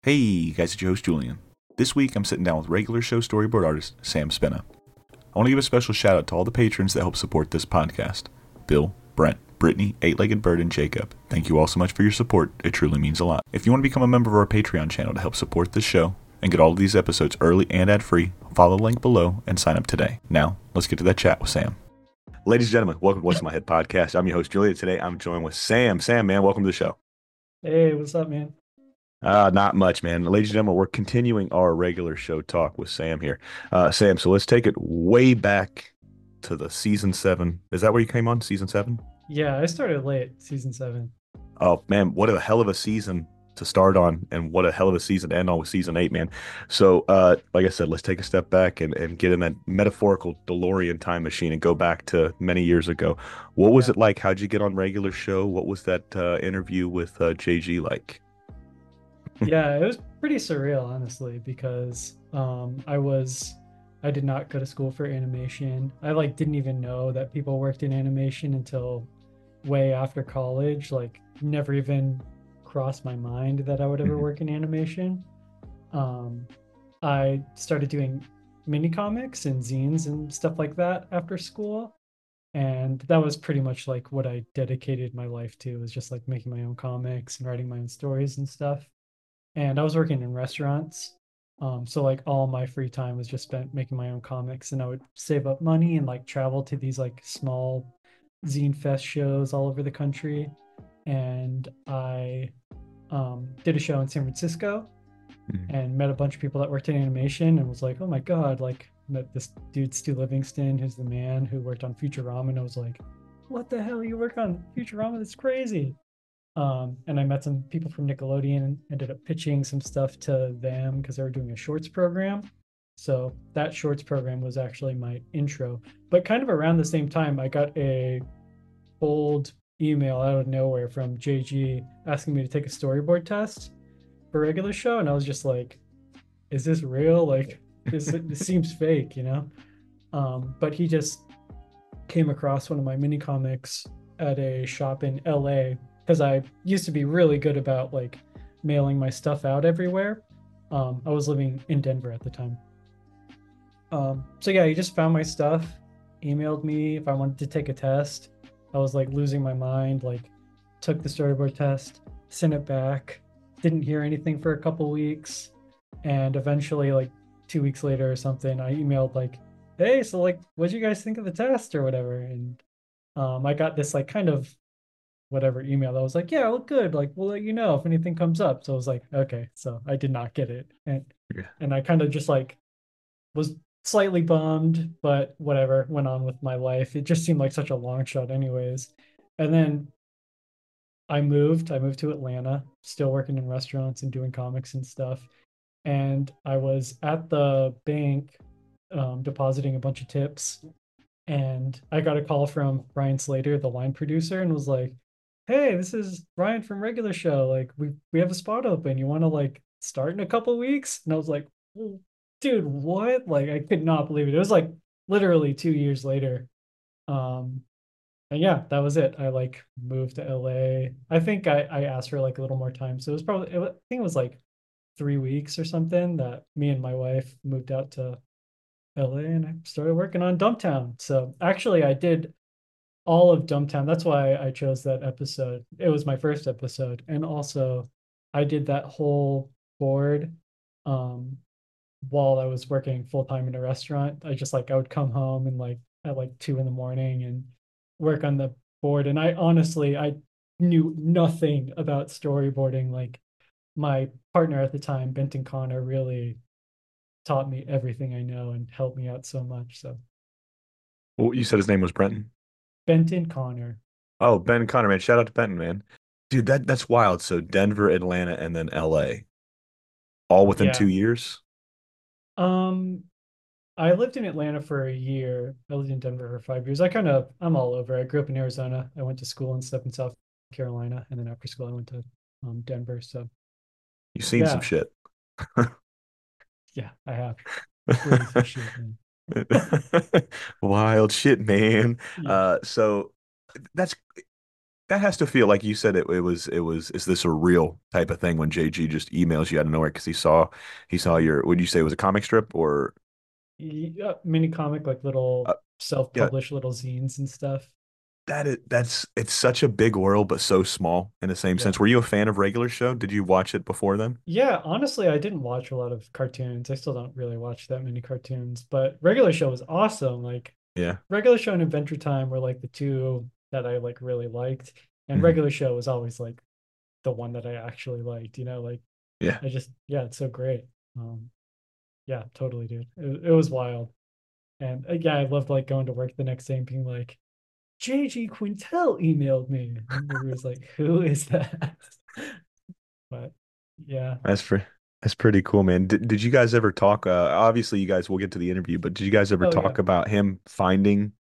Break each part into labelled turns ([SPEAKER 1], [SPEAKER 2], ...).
[SPEAKER 1] Hey guys, it's your host Julian. This week I'm sitting down with regular show storyboard artist Sam Spina. I want to give a special shout out to all the patrons that help support this podcast. Bill, Brent, Brittany, Eight-Legged Bird, and Jacob. Thank you all so much for your support. It truly means a lot. If you want to become a member of our Patreon channel to help support this show and get all of these episodes early and ad-free, follow the link below and sign up today. Now, let's get to that chat with Sam. Ladies and gentlemen, welcome to What's in My Head podcast. I'm your host Julian. Today I'm joined with Sam. Sam, man, welcome to the show.
[SPEAKER 2] Hey, what's up, man?
[SPEAKER 1] Not much, man. Ladies and gentlemen, we're continuing our regular show talk with Sam here. Sam, so let's take it way back to the season 7. Is that where you came on, season 7?
[SPEAKER 2] Yeah, I started late, season 7.
[SPEAKER 1] Oh, man, what a hell of a season to start on, and what a hell of a season to end on with season 8, man. So, like I said, let's take a step back and get in that metaphorical DeLorean time machine and go back to many years ago. What was
[SPEAKER 2] Yeah.
[SPEAKER 1] it like? How'd you get on regular show? What was that interview with JG like?
[SPEAKER 2] Yeah, it was pretty surreal, honestly, because I did not go to school for animation. I didn't even know that people worked in animation until way after college. Never even crossed my mind that I would ever work in animation. Um, I started doing mini comics and zines and stuff like that after school. And that was pretty much like what I dedicated my life to, was just like making my own comics and writing my own stories and stuff. And I was working in restaurants. So like all my free time was just spent making my own comics, and I would save up money and like travel to these like small zine fest shows all over the country. And I did a show in San Francisco and met a bunch of people that worked in animation and was like, oh my God, like met this dude, Stu Livingston, who's the man who worked on Futurama. And I was like, what the hell, you work on Futurama? That's crazy. And I met some people from Nickelodeon and ended up pitching some stuff to them because they were doing a shorts program. So that shorts program was actually my intro. But kind of around the same time, I got a cold email out of nowhere from JG asking me to take a storyboard test for a regular show. And I was just like, is this real? Like, this seems fake, you know? But he just came across one of my mini comics at a shop in LA because I used to be really good about like mailing my stuff out everywhere. I was living in Denver at the time. So yeah, he just found my stuff, emailed me if I wanted to take a test. I was like losing my mind, like took the storyboard test, sent it back, didn't hear anything for a couple weeks, and eventually like 2 weeks later or something, I emailed like, hey, so like what'd you guys think of the test or whatever? And I got this like kind of whatever email that was like, yeah, look good. Like, we'll let you know if anything comes up. So I was like, okay. So I did not get it.
[SPEAKER 1] Yeah.
[SPEAKER 2] And I kind of just like was slightly bummed, but whatever, went on with my life. It just seemed like such a long shot anyways. And then I moved to Atlanta, still working in restaurants and doing comics and stuff. And I was at the bank depositing a bunch of tips, and I got a call from Ryan Slater, the line producer, and was like, "Hey, this is Ryan from Regular Show. Like, we have a spot open. You want to like start in a couple weeks?" And I was like, "Oh, dude, what?" Like, I could not believe it. It was like literally 2 years later. Um, and yeah, that was it. I like moved to LA. I think I asked for like a little more time, so it was probably I think it was like 3 weeks or something that me and my wife moved out to LA, and I started working on Dumptown. So actually, I did all of Dumptown. That's why I chose that episode. It was my first episode. And also, I did that whole board um, while I was working full time in a restaurant. I would come home and like at like 2 in the morning and work on the board. And I knew nothing about storyboarding. Like my partner at the time, Benton Connor, really taught me everything I know and helped me out so much. So
[SPEAKER 1] Well, you said his name was Brenton.
[SPEAKER 2] Benton Connor.
[SPEAKER 1] Oh, Ben Connor, man. Shout out to Benton, man. Dude, that's wild. So Denver, Atlanta, and then LA, all within
[SPEAKER 2] Yeah.
[SPEAKER 1] 2 years.
[SPEAKER 2] Um, I lived in Atlanta for a year. I lived in Denver for 5 years. I'm all over. I grew up in Arizona. I went to school and stuff in South Carolina, and then after school I went to Denver. So
[SPEAKER 1] You've seen some
[SPEAKER 2] yeah,
[SPEAKER 1] shit.
[SPEAKER 2] yeah, I have crazy shit, man.
[SPEAKER 1] Wild shit, man.
[SPEAKER 2] Yeah.
[SPEAKER 1] So that's that has to feel like you said is this a real type of thing when JG just emails you out of nowhere because he saw your would you say it was a comic strip or
[SPEAKER 2] Yeah, mini comic, like
[SPEAKER 1] uh,
[SPEAKER 2] little
[SPEAKER 1] yeah,
[SPEAKER 2] self-published little zines and stuff.
[SPEAKER 1] that's it's such a big world but so small in the same
[SPEAKER 2] Yeah.
[SPEAKER 1] sense. Were you a fan of Regular Show? Did you watch it before then?
[SPEAKER 2] Yeah, honestly, I didn't watch a lot of cartoons. I still don't really watch that many cartoons, but Regular Show was awesome. Like
[SPEAKER 1] Yeah.
[SPEAKER 2] Regular Show and Adventure Time were like the two that I like really liked. And
[SPEAKER 1] Mhm.
[SPEAKER 2] Regular Show was always like the one that I actually liked, like
[SPEAKER 1] Yeah.
[SPEAKER 2] I just yeah, it's so great. Um yeah, totally, dude. It was wild. And yeah, I loved like going to work the next day and being like, JG Quintel emailed me. And everybody's like, who is that? But yeah.
[SPEAKER 1] That's pretty. That's pretty cool, man. Did you guys ever talk? Obviously, you guys will get to the interview, but did you guys ever
[SPEAKER 2] Oh yeah.
[SPEAKER 1] talk about him finding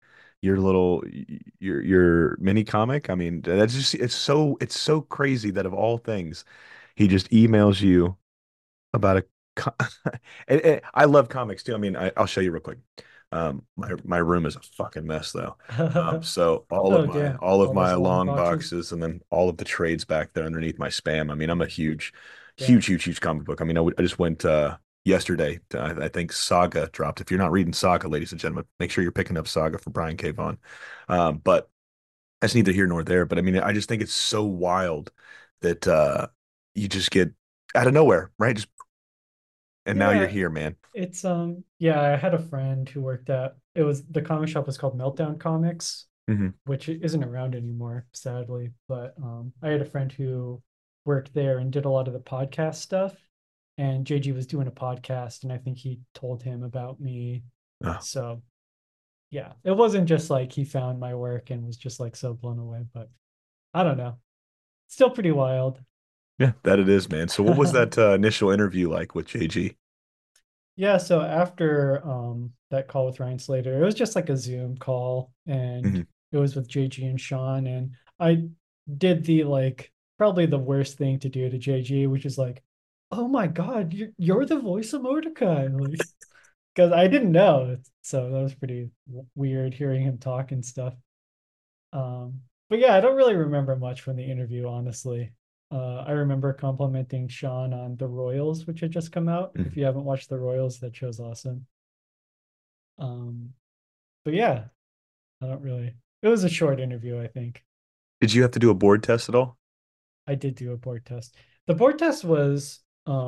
[SPEAKER 1] your mini comic? I mean, that's just it's so crazy that of all things, he just emails you about a. And I love comics too. I mean, I'll show you real quick. My room is a fucking mess though. So all of
[SPEAKER 2] Oh
[SPEAKER 1] my
[SPEAKER 2] damn.
[SPEAKER 1] all of
[SPEAKER 2] All those
[SPEAKER 1] my
[SPEAKER 2] long
[SPEAKER 1] long
[SPEAKER 2] boxes.
[SPEAKER 1] boxes and then all of the trades back there underneath my spam. I mean, I'm a huge, huge,
[SPEAKER 2] Damn.
[SPEAKER 1] huge, huge comic book. I mean, I just went yesterday. I think Saga dropped. If you're not reading Saga, ladies and gentlemen, make sure you're picking up Saga for Brian K. Vaughan. But that's neither here nor there. But I mean, I just think it's so wild that you just get out of nowhere, right? Just and now you're
[SPEAKER 2] Yeah,
[SPEAKER 1] here, man.
[SPEAKER 2] it's yeah, I had a friend who worked at it was the comic shop was called Meltdown Comics,
[SPEAKER 1] Hmm.
[SPEAKER 2] which isn't around anymore, sadly. But I had a friend who worked there and did a lot of the podcast stuff. And JG was doing a podcast, and I think he told him about me.
[SPEAKER 1] Oh,
[SPEAKER 2] So yeah, it wasn't just like he found my work and was just like so blown away, but I don't know. Still pretty wild.
[SPEAKER 1] yeah, that it is, man. So what was that initial interview like with JG?
[SPEAKER 2] Yeah, so after that call with Ryan Slater, it was just like a Zoom call and
[SPEAKER 1] Hmm.
[SPEAKER 2] it was with JG and Sean and I did the like probably the worst thing to do to JG, which is like, "Oh my God, you're the voice of Mordecai." Like because I didn't know. So that was pretty weird hearing him talk and stuff. But yeah, I don't really remember much from the interview, honestly. I remember complimenting Sean on The Royals, which had just come out. If
[SPEAKER 1] Hmm.
[SPEAKER 2] you haven't watched The Royals, that show's awesome. Um, but yeah, I don't really. It was a short interview, I think.
[SPEAKER 1] Did you have to do a board test at all?
[SPEAKER 2] I did do a board test. The board test was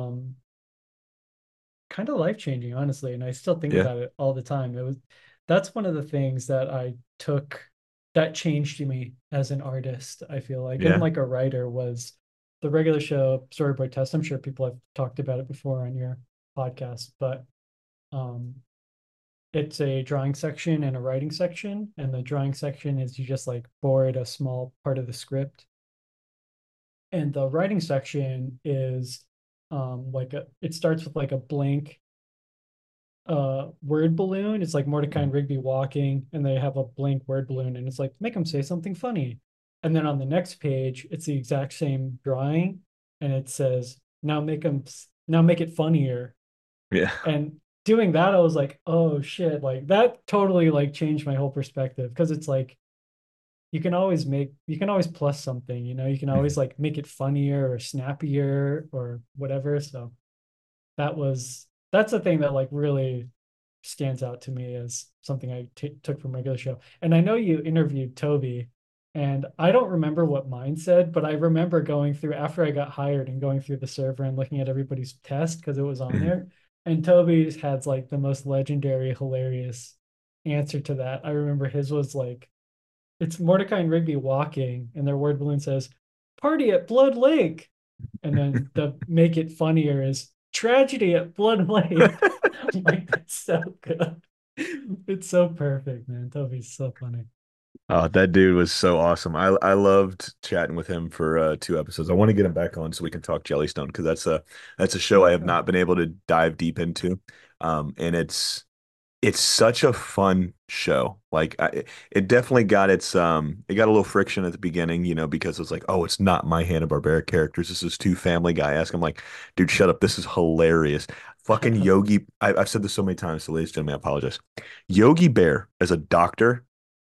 [SPEAKER 2] kind of life-changing, honestly, and I still think
[SPEAKER 1] Yeah,
[SPEAKER 2] about it all the time. That's one of the things that I took that changed me as an artist, I feel like, and
[SPEAKER 1] yeah.
[SPEAKER 2] like a writer was the regular show storyboard test. I'm sure people have talked about it before on your podcast, but um it's a drawing section and a writing section, and the drawing section is you just like board a small part of the script, and the writing section is it starts with like a blank word balloon. It's like Mordecai
[SPEAKER 1] Mhm.
[SPEAKER 2] and Rigby walking, and they have a blank word balloon, and it's like make them say something funny. And then on the next page, it's the exact same drawing, and it says now make it funnier.
[SPEAKER 1] Yeah.
[SPEAKER 2] And doing that, I was like, oh shit, like that totally like changed my whole perspective because it's like you can always plus something, you can always
[SPEAKER 1] Mhm.
[SPEAKER 2] like make it funnier or snappier or whatever. So that's the thing that like really stands out to me as something I took from regular show. And I know you interviewed Toby, and I don't remember what mine said, but I remember going through after I got hired and going through the server and looking at everybody's test because it was on
[SPEAKER 1] Mhm.
[SPEAKER 2] there. And Toby's had like the most legendary, hilarious answer to that. I remember his was like, it's Mordecai and Rigby walking, and their word balloon says, "Party at Blood Lake." And then the make it funnier is tragedy at Blood Lake. I'm like, that's so good. It's so perfect, man. Toby's so funny.
[SPEAKER 1] Oh, that dude was so awesome. I loved chatting with him for 2 episodes. I want to get him back on so we can talk Jellystone because that's a show I have
[SPEAKER 2] Yeah.
[SPEAKER 1] not been able to dive deep into. And it's such a fun show. Like it definitely got it got a little friction at the beginning, because it's like, oh, it's not my Hanna-Barbera characters. This is two Family Guy. I'm like, dude, shut up. This is hilarious. Fucking Yogi. I've said this so many times, so ladies and gentlemen, I apologize. Yogi Bear as a doctor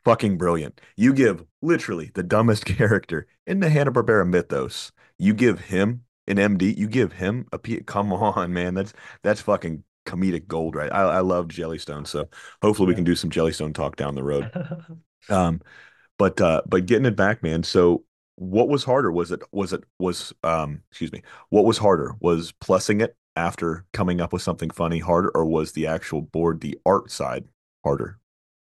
[SPEAKER 1] fucking brilliant. You give literally the dumbest character in the Hanna-Barbera mythos. You give him an MD. You give him a P. Come on, man. That's fucking comedic gold, right? I love Jellystone, so hopefully we
[SPEAKER 2] Yeah.
[SPEAKER 1] can do some Jellystone talk down the road. Um, but getting it back, man. So what was harder? Excuse me. What was harder? Was plussing it after coming up with something funny harder, or was the actual board, the art side harder?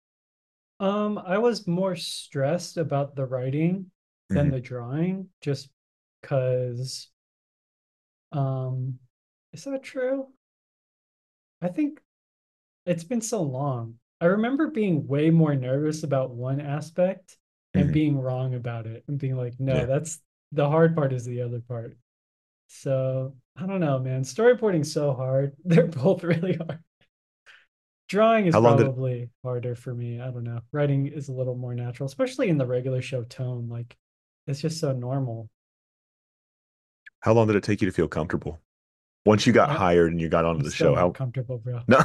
[SPEAKER 2] I was more stressed about the writing than
[SPEAKER 1] Hmm.
[SPEAKER 2] the drawing, just because, um, is that true? I think it's been so long. I remember being way more nervous about one aspect and
[SPEAKER 1] Hmm.
[SPEAKER 2] being wrong about it and being like, no,
[SPEAKER 1] Yeah.
[SPEAKER 2] that's the hard part is the other part. So I don't know, man. Storyboarding's so hard. They're both really hard. Drawing is
[SPEAKER 1] How long did
[SPEAKER 2] probably harder for me. I don't know. Writing is a little more natural, especially in the regular show tone. Like it's just so normal.
[SPEAKER 1] how long did it take you to feel comfortable? Once you got
[SPEAKER 2] I,
[SPEAKER 1] hired and you got onto
[SPEAKER 2] I'm
[SPEAKER 1] the
[SPEAKER 2] still
[SPEAKER 1] show,
[SPEAKER 2] not
[SPEAKER 1] how
[SPEAKER 2] comfortable, bro.
[SPEAKER 1] no.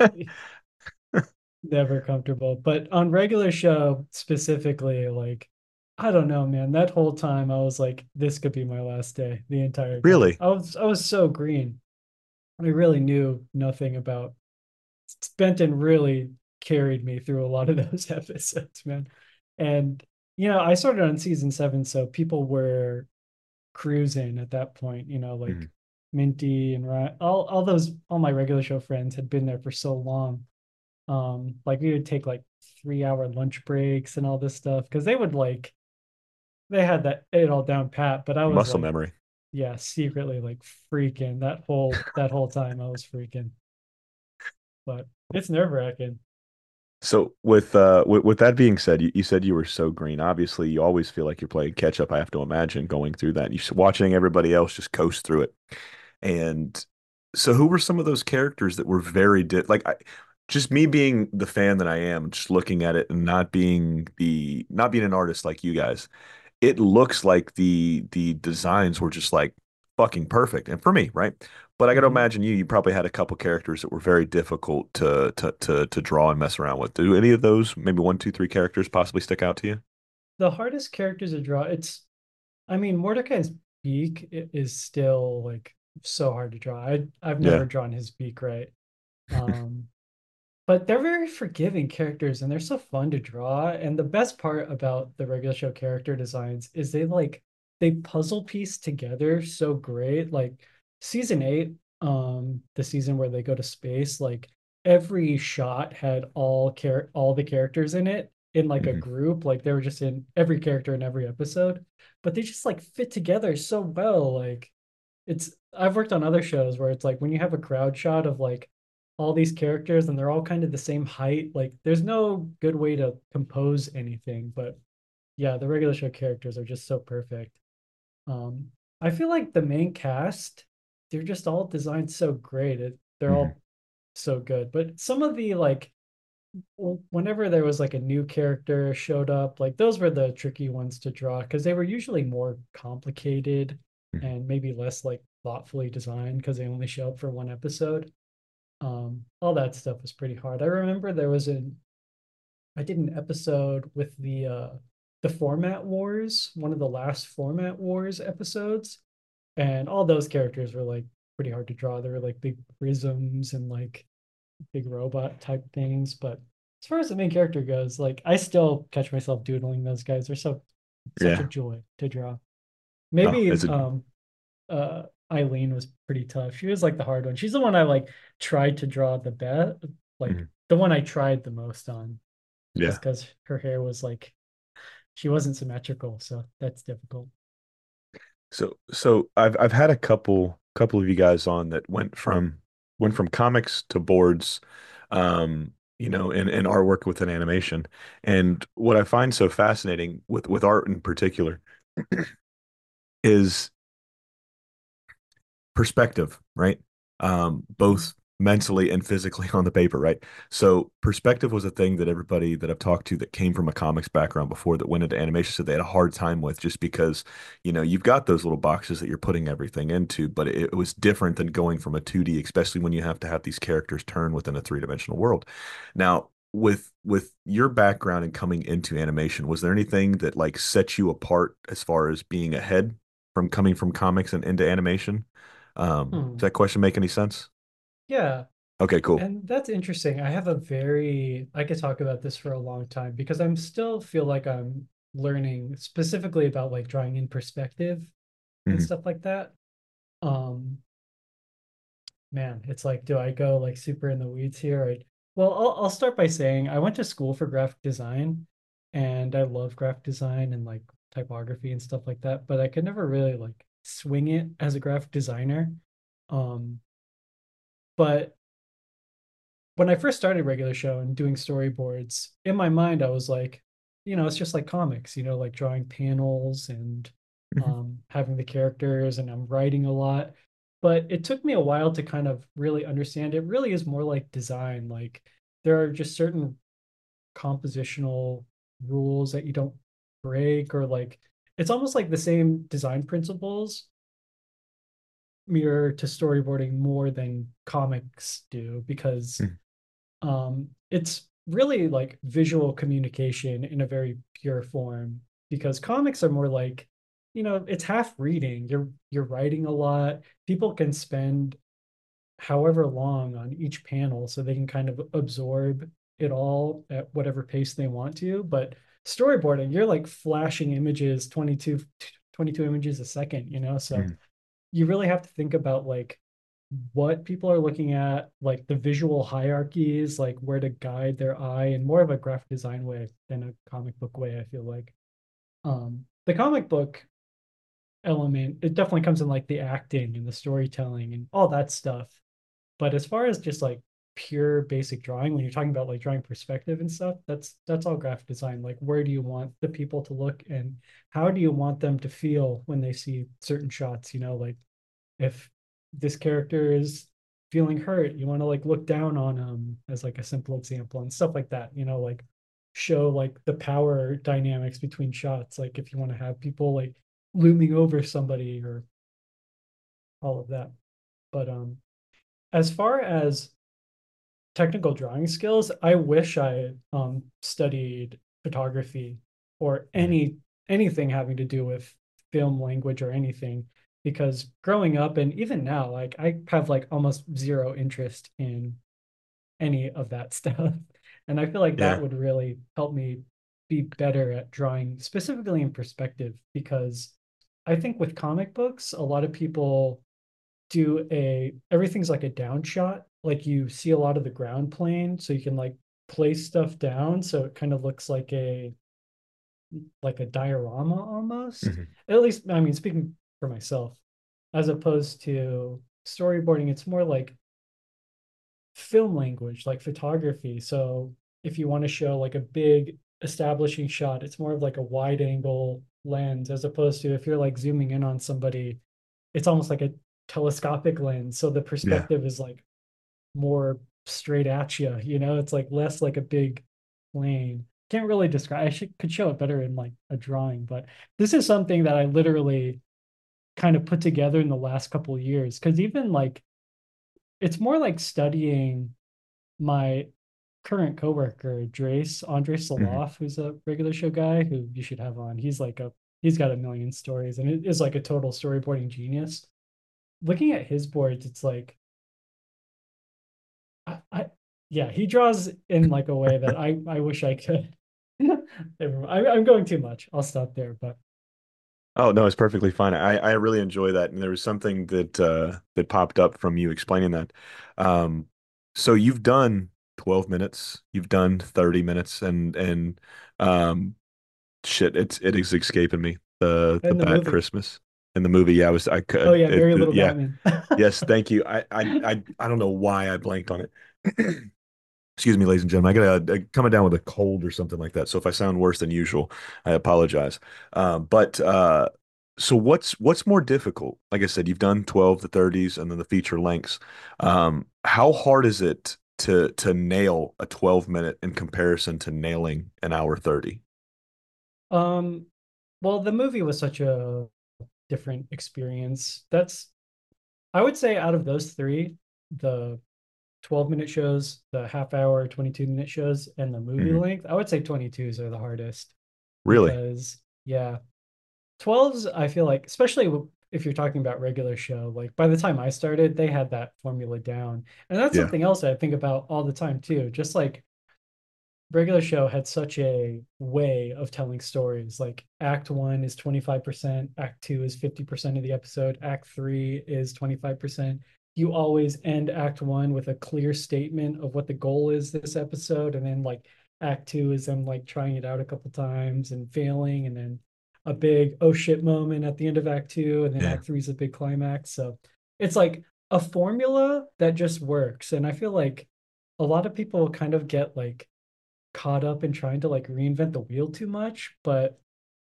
[SPEAKER 2] Never comfortable. But on regular show specifically, like I don't know, man. That whole time I was like, this could be my last day the entire time.
[SPEAKER 1] Really?
[SPEAKER 2] I was so green. I really knew nothing about Benton really carried me through a lot of those episodes, man. And I started on season 7, so people were cruising at that point,
[SPEAKER 1] Mhm.
[SPEAKER 2] like Minty and Ryan, all my regular show friends had been there for so long. Like we would take like 3-hour lunch breaks and all this stuff because they had that it all down pat, but I was
[SPEAKER 1] Muscle
[SPEAKER 2] like,
[SPEAKER 1] memory.
[SPEAKER 2] yeah, secretly like freaking that whole time I was freaking. But it's nerve-wracking.
[SPEAKER 1] So with that being said, you said you were so green. Obviously, you always feel like you're playing catch up. I have to imagine going through that. You watching everybody else just coast through it. And so, who were some of those characters that were very just me being the fan that I am, just looking at it and not being an artist like you guys. It looks like the designs were just like fucking perfect. And for me, right? But I got to
[SPEAKER 2] Mhm.
[SPEAKER 1] imagine you probably had a couple characters that were very difficult to draw and mess around with. Do any of those, maybe one, two, three characters possibly stick out to you?
[SPEAKER 2] The hardest characters to draw, I mean, Mordecai's beak is still like so hard to draw. I've never
[SPEAKER 1] Yeah.
[SPEAKER 2] drawn his beak right. Um, but they're very forgiving characters and they're so fun to draw. And the best part about the regular show character designs is they puzzle piece together so great. Like season 8, the season where they go to space, like every shot had all the characters in it in like a
[SPEAKER 1] Hmm.
[SPEAKER 2] group. Like they were just in every character in every episode, but they just like fit together so well. Like I've worked on other shows where it's like when you have a crowd shot of like all these characters and they're all kind of the same height, like there's no good way to compose anything. But yeah, the regular show characters are just so perfect. I feel like the main cast, they're just all designed so great. They're
[SPEAKER 1] Hmm.
[SPEAKER 2] all so good. But some of the like whenever there was like a new character showed up, like those were the tricky ones to draw because they were usually more complicated and maybe less like thoughtfully designed because they only show up for one episode. All that stuff was pretty hard. I remember I did an episode with the Format Wars, one of the last Format Wars episodes, and all those characters were like pretty hard to draw. They were like big prisms and like big robot type things. But as far as the main character goes, like I still catch myself doodling those guys. They're such a
[SPEAKER 1] Yeah.
[SPEAKER 2] joy to draw.
[SPEAKER 1] Oh,
[SPEAKER 2] Maybe
[SPEAKER 1] is it?
[SPEAKER 2] uh Eileen was pretty tough. She was like the hard one. She's the one I like tried to draw the best, like
[SPEAKER 1] Mhm.
[SPEAKER 2] the one I tried the most on, just
[SPEAKER 1] Yeah.
[SPEAKER 2] because her hair was like she wasn't symmetrical, so that's difficult.
[SPEAKER 1] So I've had a couple of you guys on that went from comics to boards, and artwork with an animation. And what I find so fascinating with art in particular is perspective, right?
[SPEAKER 2] Mhm.
[SPEAKER 1] Both mentally and physically on the paper, right? So perspective was a thing that everybody that I've talked to that came from a comics background before that went into animation said they had a hard time with just because, you've got those little boxes that you're putting everything into, but it was different than going from a 2D, especially when you have to have these characters turn within a three-dimensional world. Now, with your background and coming into animation, was there anything that like set you apart as far as being ahead from coming from comics and into animation? Does
[SPEAKER 2] Hmm.
[SPEAKER 1] that question make any sense?
[SPEAKER 2] Yeah,
[SPEAKER 1] Okay, cool.
[SPEAKER 2] and that's interesting. I could talk about this for a long time because I'm still feel like I'm learning specifically about like drawing in perspective and
[SPEAKER 1] Hmm.
[SPEAKER 2] stuff like that. Um, Man, it's like, do I go like super in the weeds here? Well, I'll start by saying I went to school for graphic design and I love graphic design and like typography and stuff like that, but I could never really like swing it as a graphic designer. Um, but when I first started regular show and doing storyboards, in my mind, I was like, it's just like comics, like drawing panels and
[SPEAKER 1] Hmm.
[SPEAKER 2] having the characters, and I'm writing a lot. But it took me a while to kind of really understand it really is more like design. Like there are just certain compositional rules that you don't break, or like it's almost like the same design principles mirror to storyboarding more than comics do because it's really like visual communication in a very pure form because comics are more like, it's half reading. You're writing a lot. People can spend however long on each panel so they can kind of absorb it all at whatever pace they want to. But storyboarding, you're like flashing images, 22 images a second, so
[SPEAKER 1] Hmm.
[SPEAKER 2] you really have to think about like what people are looking at, like the visual hierarchies, like where to guide their eye in more of a graphic design way than a comic book way, I feel like. The comic book element, it definitely comes in like the acting and the storytelling and all that stuff. But as far as just like pure basic drawing, when you're talking about like drawing perspective and stuff, that's all graphic design. Like where do you want the people to look and how do you want them to feel when they see certain shots, like if this character is feeling hurt, you want to like look down on them as like a simple example and stuff like that, like show like the power dynamics between shots, like if you want to have people like looming over somebody or all of that. But as far as technical drawing skills, I wish I had studied photography or
[SPEAKER 1] Hmm.
[SPEAKER 2] anything having to do with film language or anything, because growing up and even now, like I have like almost zero interest in any of that stuff. And I feel like that
[SPEAKER 1] Yeah.
[SPEAKER 2] would really help me be better at drawing, specifically in perspective, because I think with comic books, a lot of people do everything's like a down shot. Like you see a lot of the ground plane, so you can like place stuff down so it kind of looks like a diorama almost.
[SPEAKER 1] Hmm.
[SPEAKER 2] At least, I mean, speaking for myself, as opposed to storyboarding, it's more like film language, like photography. So if you want to show like a big establishing shot, it's more of like a wide angle lens, as opposed to if you're like zooming in on somebody, it's almost like a telescopic lens. So the
[SPEAKER 1] Yeah.
[SPEAKER 2] perspective is like more straight at you, it's like less like a big plane. Can't really describe. Could show it better in like a drawing, but this is something that I literally kind of put together in the last couple of years. Because even like it's more like studying my current coworker, Andre
[SPEAKER 1] Hmm.
[SPEAKER 2] Saloff, who's a regular show guy who you should have on. He's got a million stories and it is like a total storyboarding genius. Looking at his boards, it's like I yeah, he draws in like a way that I wish I could. I'm going too much. I'll stop there, but
[SPEAKER 1] Oh no, it's perfectly fine. I really enjoy that, and there was something that popped up from you explaining that. Um, so you've done 12 minutes, you've done 30 minutes, and um, shit, it is escaping me. The
[SPEAKER 2] in the
[SPEAKER 1] Bat
[SPEAKER 2] movie.
[SPEAKER 1] Christmas in the movie, yeah, I was I
[SPEAKER 2] Oh
[SPEAKER 1] could
[SPEAKER 2] yeah, Very Little
[SPEAKER 1] yeah,
[SPEAKER 2] Batman.
[SPEAKER 1] yes, thank you. I don't know why I blanked on it. Excuse me, ladies and gentlemen. I got coming down with a cold or something like that. So if I sound worse than usual, I apologize. But so what's more difficult? Like I said, you've done 12 to 30s and then the feature lengths. How hard is it to nail a 12-minute in comparison to nailing an hour 30?
[SPEAKER 2] Um, well, the movie was such a different experience. I would say out of those three, the 12-minute shows, the half hour, 22-minute shows, and the movie
[SPEAKER 1] Hmm.
[SPEAKER 2] length, I would say 22s are the hardest
[SPEAKER 1] Really?
[SPEAKER 2] because, yeah, 12s, I feel like, especially if you're talking about regular show, like by the time I started, they had that formula down. And that's
[SPEAKER 1] Yeah.
[SPEAKER 2] something else I think about all the time too. Just like regular show had such a way of telling stories. Like act one is 25%, act two is 50% of the episode, act three is 25%. You always end act one with a clear statement of what the goal is this episode. And then like act two is them like trying it out a couple times and failing, and then a big oh shit moment at the end of act two, and then
[SPEAKER 1] Yeah.
[SPEAKER 2] act three is a big climax. So it's like a formula that just works. And I feel like a lot of people kind of get like caught up in trying to like reinvent the wheel too much. But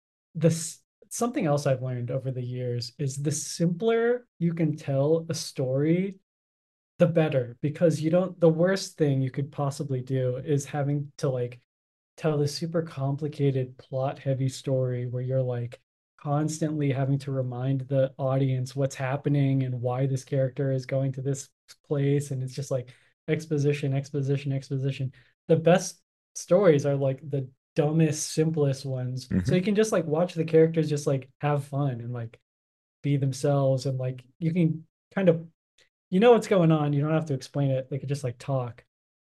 [SPEAKER 2] this something else I've learned over the years is the simpler you can tell a story, the better. Because you don't, the worst thing you could possibly do is having to like tell this super complicated plot heavy story where you're like constantly having to remind the audience what's happening and why this character is going to this place, and it's just like exposition, exposition, exposition. The best stories are like the dumbest, simplest ones, so
[SPEAKER 1] Hmm.
[SPEAKER 2] you can just like watch the characters just like have fun and like be themselves, and like you can kind of, you know what's going on, you don't have to explain it, they could just like talk.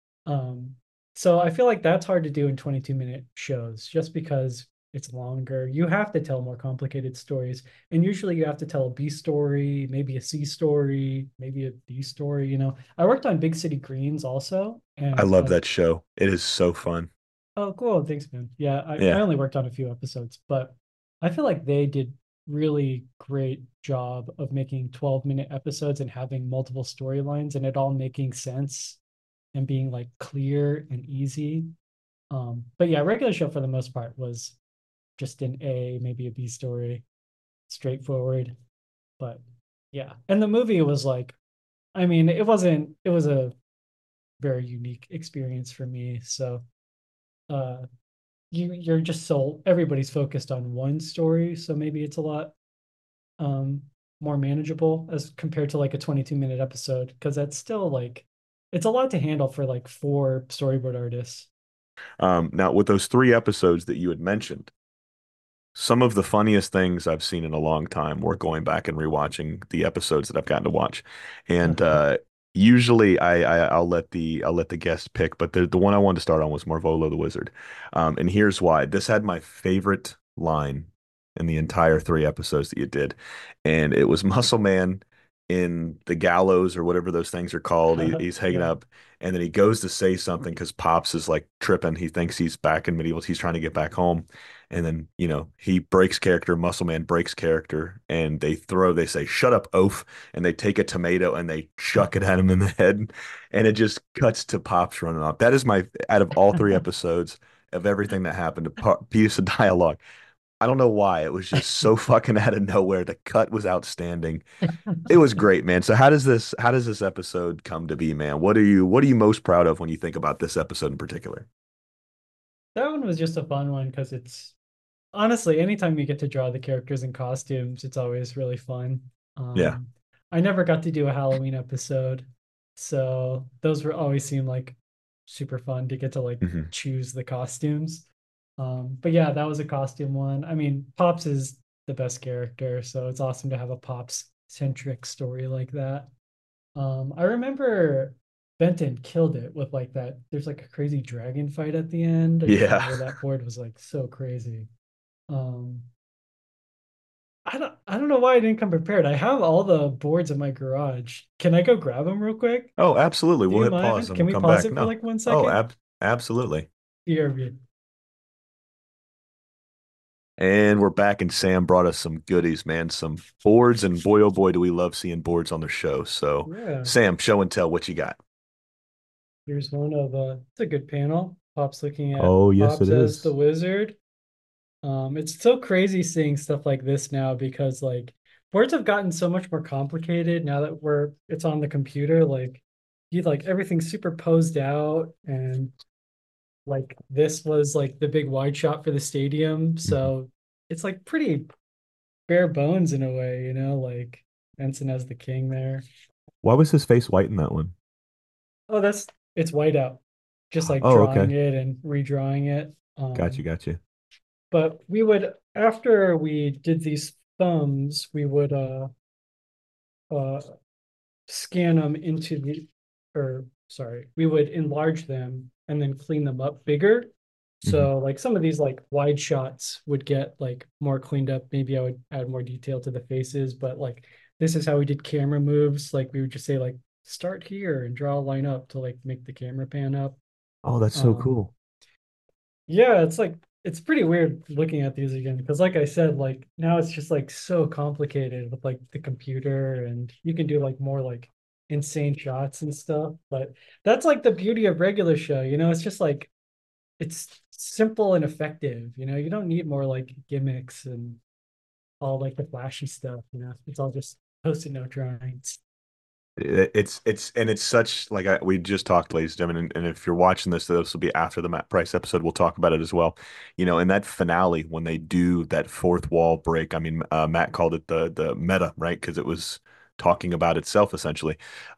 [SPEAKER 2] um, so I feel like that's hard to do in 22-minute shows just because it's longer. You have to tell more complicated stories. And usually you have to tell a B story, maybe a C story, maybe a D story, you know. I worked on Big City Greens also.
[SPEAKER 1] I
[SPEAKER 2] And
[SPEAKER 1] love that show. It is so fun.
[SPEAKER 2] oh, cool. Thanks, man. Yeah, I
[SPEAKER 1] Yeah.
[SPEAKER 2] only worked on a few episodes, but I feel like they did really great job of making 12-minute episodes and having multiple storylines and it all making sense and being like clear and easy. But yeah, regular show for the most part was just an A, maybe a B story, straightforward. But yeah, and the movie was like, I mean, it wasn't, it was a very unique experience for me. So uh you're just so everybody's focused on one story, so maybe it's a lot um more manageable as compared to like a 22-minute episode, because that's still like it's a lot to handle for like four storyboard artists.
[SPEAKER 1] Now, with those three episodes that you had mentioned, some of the funniest things I've seen in a long time were going back and rewatching the episodes that I've gotten to watch. And usually I'll let the guest pick, but the one I wanted to start on was Marvolo the Wizard. And here's why. This had my favorite line in the entire three episodes that you did. And it was Muscle Man in the gallows or whatever those things are called. He's hanging
[SPEAKER 2] Yeah.
[SPEAKER 1] up and then he goes to say something because Pops is like tripping. He thinks he's back in medieval. He's trying to get back home. And then, he breaks character, Muscle Man breaks character, and they say, shut up, oaf. And they take a tomato and they chuck it at him in the head. And it just cuts to Pops running off. That is out of all three episodes of everything that happened, a piece of dialogue. I don't know why. It was just so fucking out of nowhere. The cut was outstanding. It was great, man. So how does this episode come to be, man? What are you most proud of when you think about this episode in particular?
[SPEAKER 2] That one was just a fun one because it's honestly, anytime you get to draw the characters in costumes, it's always really fun.
[SPEAKER 1] Yeah.
[SPEAKER 2] I never got to do a Halloween episode, so those were always seem like super fun to get to like
[SPEAKER 1] Hmm.
[SPEAKER 2] choose the costumes. But yeah, that was a costume one. I mean, Pops is the best character, so it's awesome to have a Pops centric story like that. I remember Benton killed it with like that. There's like a crazy dragon fight at the end. I just
[SPEAKER 1] Yeah.
[SPEAKER 2] remember that board was like so crazy. Um, I don't know why I didn't come prepared. I have all the boards in my garage. Can I go grab them real quick?
[SPEAKER 1] Oh, absolutely.
[SPEAKER 2] Do
[SPEAKER 1] We'll
[SPEAKER 2] you
[SPEAKER 1] hit pause
[SPEAKER 2] mind?
[SPEAKER 1] and
[SPEAKER 2] Can
[SPEAKER 1] we'll
[SPEAKER 2] we
[SPEAKER 1] come
[SPEAKER 2] pause
[SPEAKER 1] back.
[SPEAKER 2] it for
[SPEAKER 1] No.
[SPEAKER 2] like one
[SPEAKER 1] Oh,
[SPEAKER 2] second?
[SPEAKER 1] absolutely.
[SPEAKER 2] Here.
[SPEAKER 1] And we're back, and Sam brought us some goodies, man. Some boards, and boy, oh boy, do we love seeing boards on the show. So,
[SPEAKER 2] Yeah.
[SPEAKER 1] Sam, show and tell what you got.
[SPEAKER 2] Here's one of it's a good panel. Pop's looking at
[SPEAKER 1] Oh, yes, it
[SPEAKER 2] Pops as the
[SPEAKER 1] is.
[SPEAKER 2] wizard. It's so crazy seeing stuff like this now because like boards have gotten so much more complicated now that it's on the computer. Like you like everything's superposed out, and like this was like the big wide shot for the stadium.
[SPEAKER 1] Mhm.
[SPEAKER 2] So it's like pretty bare bones in a way, like Ensign as the king there.
[SPEAKER 1] Why was his face white in that one?
[SPEAKER 2] Oh, it's whiteout. Just like
[SPEAKER 1] Oh,
[SPEAKER 2] drawing
[SPEAKER 1] okay.
[SPEAKER 2] it and redrawing it.
[SPEAKER 1] Got you, got you.
[SPEAKER 2] But we would after we did these thumbs, we would uh scan them into the or sorry, we would enlarge them and then clean them up bigger.
[SPEAKER 1] Hmm.
[SPEAKER 2] So like some of these like wide shots would get like more cleaned up. Maybe I would add more detail to the faces, but like this is how we did camera moves. Like we would just say like start here and draw a line up to like make the camera pan up.
[SPEAKER 1] Oh, that's so
[SPEAKER 2] Um,
[SPEAKER 1] cool.
[SPEAKER 2] yeah, it's like it's pretty weird looking at these again because like I said, like now it's just like so complicated with like the computer and you can do like more like insane shots and stuff. But that's like the beauty of regular show, it's just like it's simple and effective, you don't need more like gimmicks and all like the flashy stuff. It's all just post-it note drawings.
[SPEAKER 1] It's such like we just talked, ladies and gentlemen, and if you're watching this will be after the Matt Price episode. We'll talk about it as well. In that finale when they do that fourth wall break. I mean, Matt called it the meta, right? Because it was talking about itself essentially.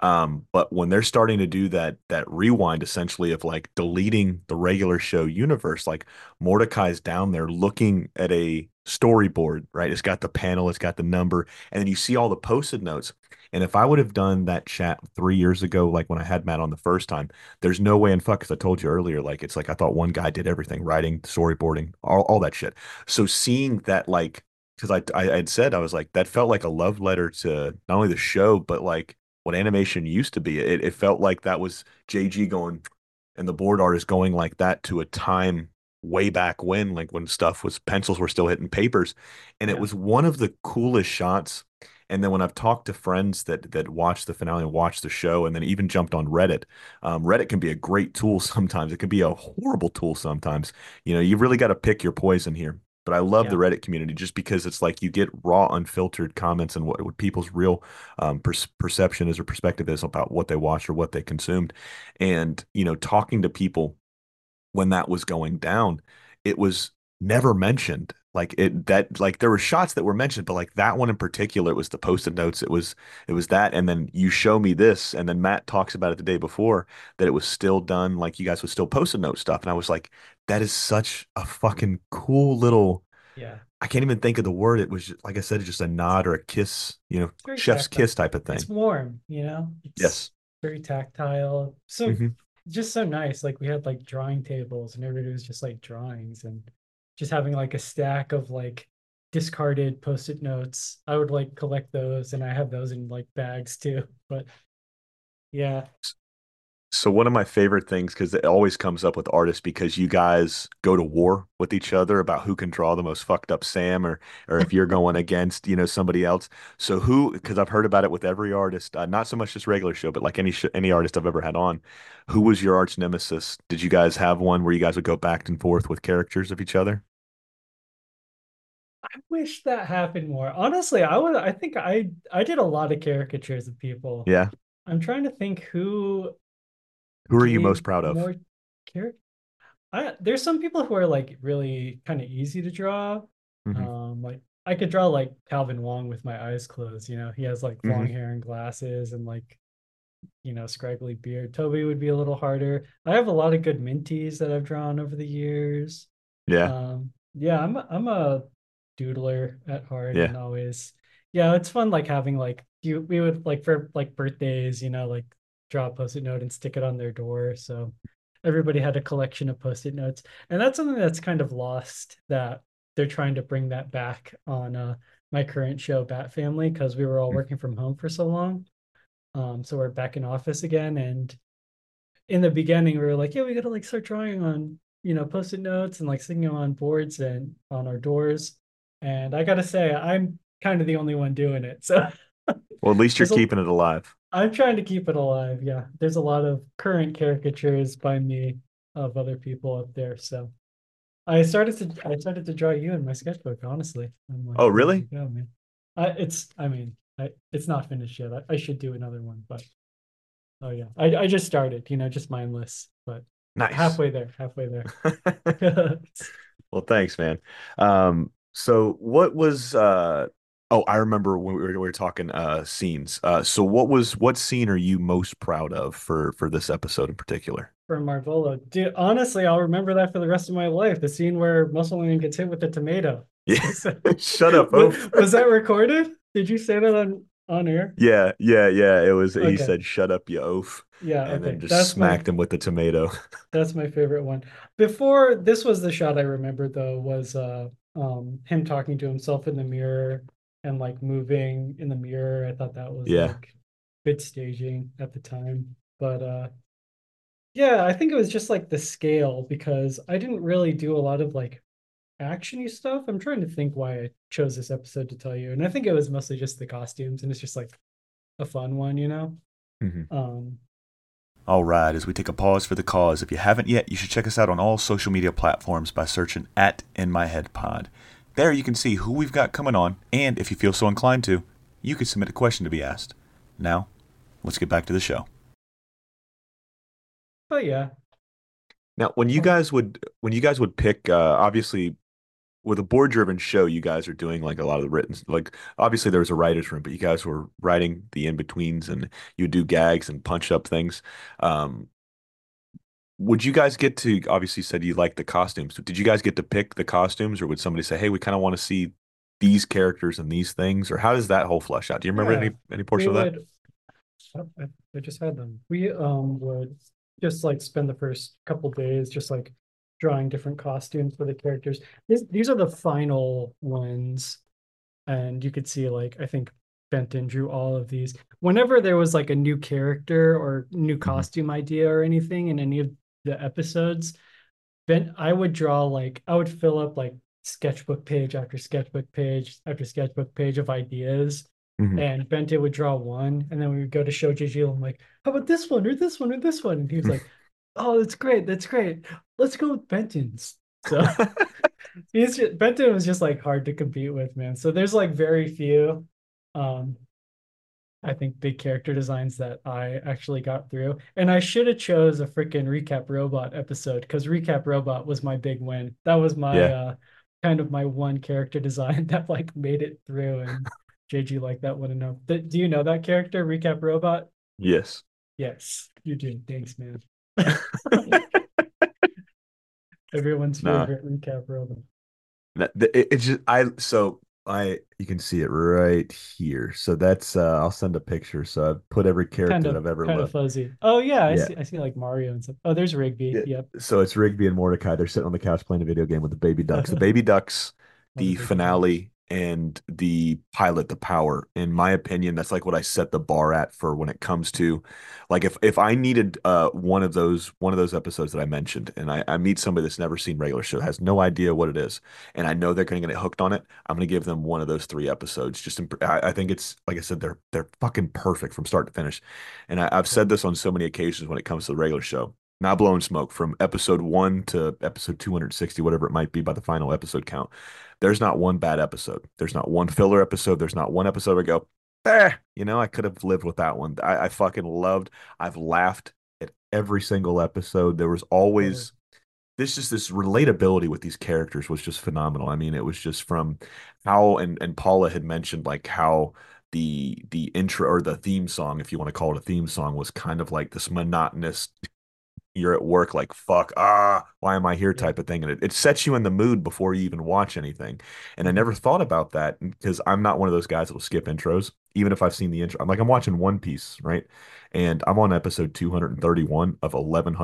[SPEAKER 1] But when they're starting to do that rewind essentially of like deleting the regular show universe, like Mordecai's down there looking at a storyboard, right? It's got the panel, it's got the number, and then you see all the post-it notes. And if I would have done that chat 3 years ago, like when I had Matt on the first time, there's no way in fuck, because I told you earlier, like it's like I thought one guy did everything, writing, storyboarding, all that shit. So seeing that, like, because I had said, I was like, that felt like a love letter to not only the show, but like what animation used to be. It felt like that was JG going and the board artist going like that to a time way back when, like when stuff was pencils were still hitting papers. And it
[SPEAKER 2] Yeah.
[SPEAKER 1] was one of the coolest shots. And then when I've talked to friends that watched the finale and watched the show, and then even jumped on Reddit, Reddit can be a great tool sometimes. It can be a horrible tool sometimes. You really got to pick your poison here. But I love the
[SPEAKER 2] Yeah.
[SPEAKER 1] Reddit community just because it's like you get raw, unfiltered comments and what people's real perception is or perspective is about what they watched or what they consumed. And, talking to people when that was going down, it was never mentioned. Like there were shots that were mentioned, but like that one in particular, it was the post-it notes. It was that, and then you show me this, and then Matt talks about it the day before that it was still done. Like you guys would still post-it note stuff, and I was like, that is such a fucking cool little.
[SPEAKER 2] Yeah.
[SPEAKER 1] I can't even think of the word. It was like I said, just a nod or a kiss,
[SPEAKER 2] It's very
[SPEAKER 1] chef's
[SPEAKER 2] tactile.
[SPEAKER 1] kiss type of
[SPEAKER 2] It's
[SPEAKER 1] thing.
[SPEAKER 2] warm. It's
[SPEAKER 1] Yes.
[SPEAKER 2] very tactile. So
[SPEAKER 1] Hmm.
[SPEAKER 2] just so nice. Like we had like drawing tables and everybody was just like drawings and just having like a stack of like discarded post-it notes. I would like collect those and I have those in like bags too. But yeah.
[SPEAKER 1] So one of my favorite things, because it always comes up with artists, because you guys go to war with each other about who can draw the most fucked up Sam, or if you're going against, somebody else. So who? Because I've heard about it with every artist, not so much just regular show, but like any artist I've ever had on. Who was your arch nemesis? Did you guys have one where you guys would go back and forth with characters of each other?
[SPEAKER 2] I wish that happened more. Honestly, I think I did a lot of caricatures of people.
[SPEAKER 1] Yeah.
[SPEAKER 2] I'm trying to think who
[SPEAKER 1] Who are you most
[SPEAKER 2] gave
[SPEAKER 1] proud of?
[SPEAKER 2] more character. There's some people who are like really kind of easy to draw.
[SPEAKER 1] Hmm.
[SPEAKER 2] Like I could draw like Calvin Wong with my eyes closed. He has like long
[SPEAKER 1] Hmm.
[SPEAKER 2] hair and glasses and like scraggly beard. Toby would be a little harder. I have a lot of good minties that I've drawn over the years.
[SPEAKER 1] Yeah.
[SPEAKER 2] Yeah, I'm a doodler at heart
[SPEAKER 1] Yeah.
[SPEAKER 2] and always, yeah, it's fun like having like we would like for like birthdays, like draw a post-it note and stick it on their door. So everybody had a collection of post-it notes. And that's something that's kind of lost that they're trying to bring that back on my current show, Bat Family, because we were all working from home for so long. So we're back in office again. And in the beginning, we were like, yeah, we gotta like start drawing on, post-it notes and like sticking them on boards and on our doors. And I gotta say, I'm kind of the only one doing it. So
[SPEAKER 1] Well, at least you're
[SPEAKER 2] there's a
[SPEAKER 1] keeping it alive.
[SPEAKER 2] I'm trying to keep it alive. Yeah. There's a lot of current caricatures by me of other people up there. So I started to draw you in my sketchbook, honestly. I'm like,
[SPEAKER 1] Oh,
[SPEAKER 2] there you
[SPEAKER 1] really?
[SPEAKER 2] go, man. It's not finished yet. I should do another one, but oh yeah. I just started, just mindless, but
[SPEAKER 1] Nice.
[SPEAKER 2] halfway there.
[SPEAKER 1] Well, thanks, man. So what was Oh, I remember when we were talking scenes. So what scene are you most proud of for this episode in particular?
[SPEAKER 2] For Marvolo. Dude, honestly, I'll remember that for the rest of my life. The scene where Muscleman gets hit with the tomato.
[SPEAKER 1] Yeah.
[SPEAKER 2] Was that,
[SPEAKER 1] Shut up, Oaf.
[SPEAKER 2] was that recorded? Did you say that on air?
[SPEAKER 1] Yeah. It was he
[SPEAKER 2] Okay.
[SPEAKER 1] said, "Shut up, you oaf,"
[SPEAKER 2] Yeah,
[SPEAKER 1] and then
[SPEAKER 2] okay.
[SPEAKER 1] just smacked him with the tomato.
[SPEAKER 2] That's my favorite one. Before this was the shot I remembered though, was him talking to himself in the mirror and like moving in the mirror. I thought that was
[SPEAKER 1] Yeah.
[SPEAKER 2] like good staging at the time. But yeah, I think it was just like the scale because I didn't really do a lot of like actiony stuff. I'm trying to think why I chose this episode to tell you. And I think it was mostly just the costumes and it's just like a fun one, you know?
[SPEAKER 1] Mhm.
[SPEAKER 2] Um,
[SPEAKER 1] All right, as we take a pause for the cause, if you haven't yet, you should check us out on all social media platforms by searching at In My Head Pod. There you can see who we've got coming on, and if you feel so inclined to, you can submit a question to be asked. Now, let's get back to the show.
[SPEAKER 2] but yeah.
[SPEAKER 1] Now,
[SPEAKER 2] Um,
[SPEAKER 1] when you guys would pick, obviously with a board driven show, you guys are doing like a lot of the written, like obviously there was a writer's room, but you guys were writing the in betweens and you do gags and punch up things. Um, would you guys get to, obviously you said you like the costumes. Did you guys get to pick the costumes, or would somebody say, hey, we kind of want to see these characters and these things? Or how does that whole flesh out? Do you remember
[SPEAKER 2] yeah,
[SPEAKER 1] any
[SPEAKER 2] we
[SPEAKER 1] portion of that?
[SPEAKER 2] would oh, I just had them. We would just like spend the first couple days just like drawing different costumes for the characters. These are the final ones, and you could see like I think Benton drew all of these. Whenever there was like a new character or new
[SPEAKER 1] Mhm.
[SPEAKER 2] costume idea or anything in any of the episodes, I would draw like I would fill up like sketchbook page after sketchbook page after sketchbook page of ideas.
[SPEAKER 1] Mhm.
[SPEAKER 2] And Bente would draw one, and then we would go to show JG. I'm like, how about this one or this one or this one? And he was like, oh, that's great, that's great. Let's go with Benton's. So Benton was just like hard to compete with, man. So there's like very few. Um, I think big character designs that I actually got through. And I should have chose a freaking Recap Robot episode because Recap Robot was my big win. That was my
[SPEAKER 1] Yeah.
[SPEAKER 2] kind of my one character design that like made it through and JG liked that one enough. Do you know that character, Recap Robot?
[SPEAKER 1] Yes.
[SPEAKER 2] Yes, you do. Thanks, man. Everyone's
[SPEAKER 1] Nah.
[SPEAKER 2] favorite Recap Robot.
[SPEAKER 1] It's just I you can see it right here. So that's I'll send a picture. So I've put every character that I've ever
[SPEAKER 2] Kind of
[SPEAKER 1] loved.
[SPEAKER 2] fuzzy. Oh yeah,
[SPEAKER 1] Yeah.
[SPEAKER 2] I see like Mario and stuff. Oh, there's Rigby.
[SPEAKER 1] Yeah.
[SPEAKER 2] Yep.
[SPEAKER 1] So it's Rigby and Mordecai. They're sitting on the couch playing a video game with the baby ducks. The baby ducks,
[SPEAKER 2] Love a
[SPEAKER 1] the
[SPEAKER 2] baby duck.
[SPEAKER 1] finale, and the pilot, the power. In my opinion, that's like what I set the bar at for when it comes to, like, if I needed one of those episodes that I mentioned, and I meet somebody that's never seen regular show, has no idea what it is, and I know they're going to get hooked on it, I'm going to give them one of those three episodes. I think it's like I said, they're fucking perfect from start to finish, and I've said
[SPEAKER 2] Cool.
[SPEAKER 1] this on so many occasions when it comes to the regular show. Not blowing smoke from episode 1 to episode 260, whatever it might be by the final episode count. There's not one bad episode. There's not one filler episode. There's not one episode where I go, I could have lived with that one. I fucking loved. I've laughed at every single episode. There was
[SPEAKER 2] Totally.
[SPEAKER 1] always this relatability with these characters was just phenomenal. I mean, it was just from how and Paula had mentioned like how the intro or the theme song, if you want to call it a theme song, was kind of like this monotonous, you're at work like fuck, why am I here
[SPEAKER 2] Yeah.
[SPEAKER 1] type of thing, and it sets you in the mood before you even watch anything. And I
[SPEAKER 2] Mhm.
[SPEAKER 1] never thought about that because I'm not one of those guys that will skip intros even if I've seen the intro. I'm watching One Piece, right? And I'm on episode 231 of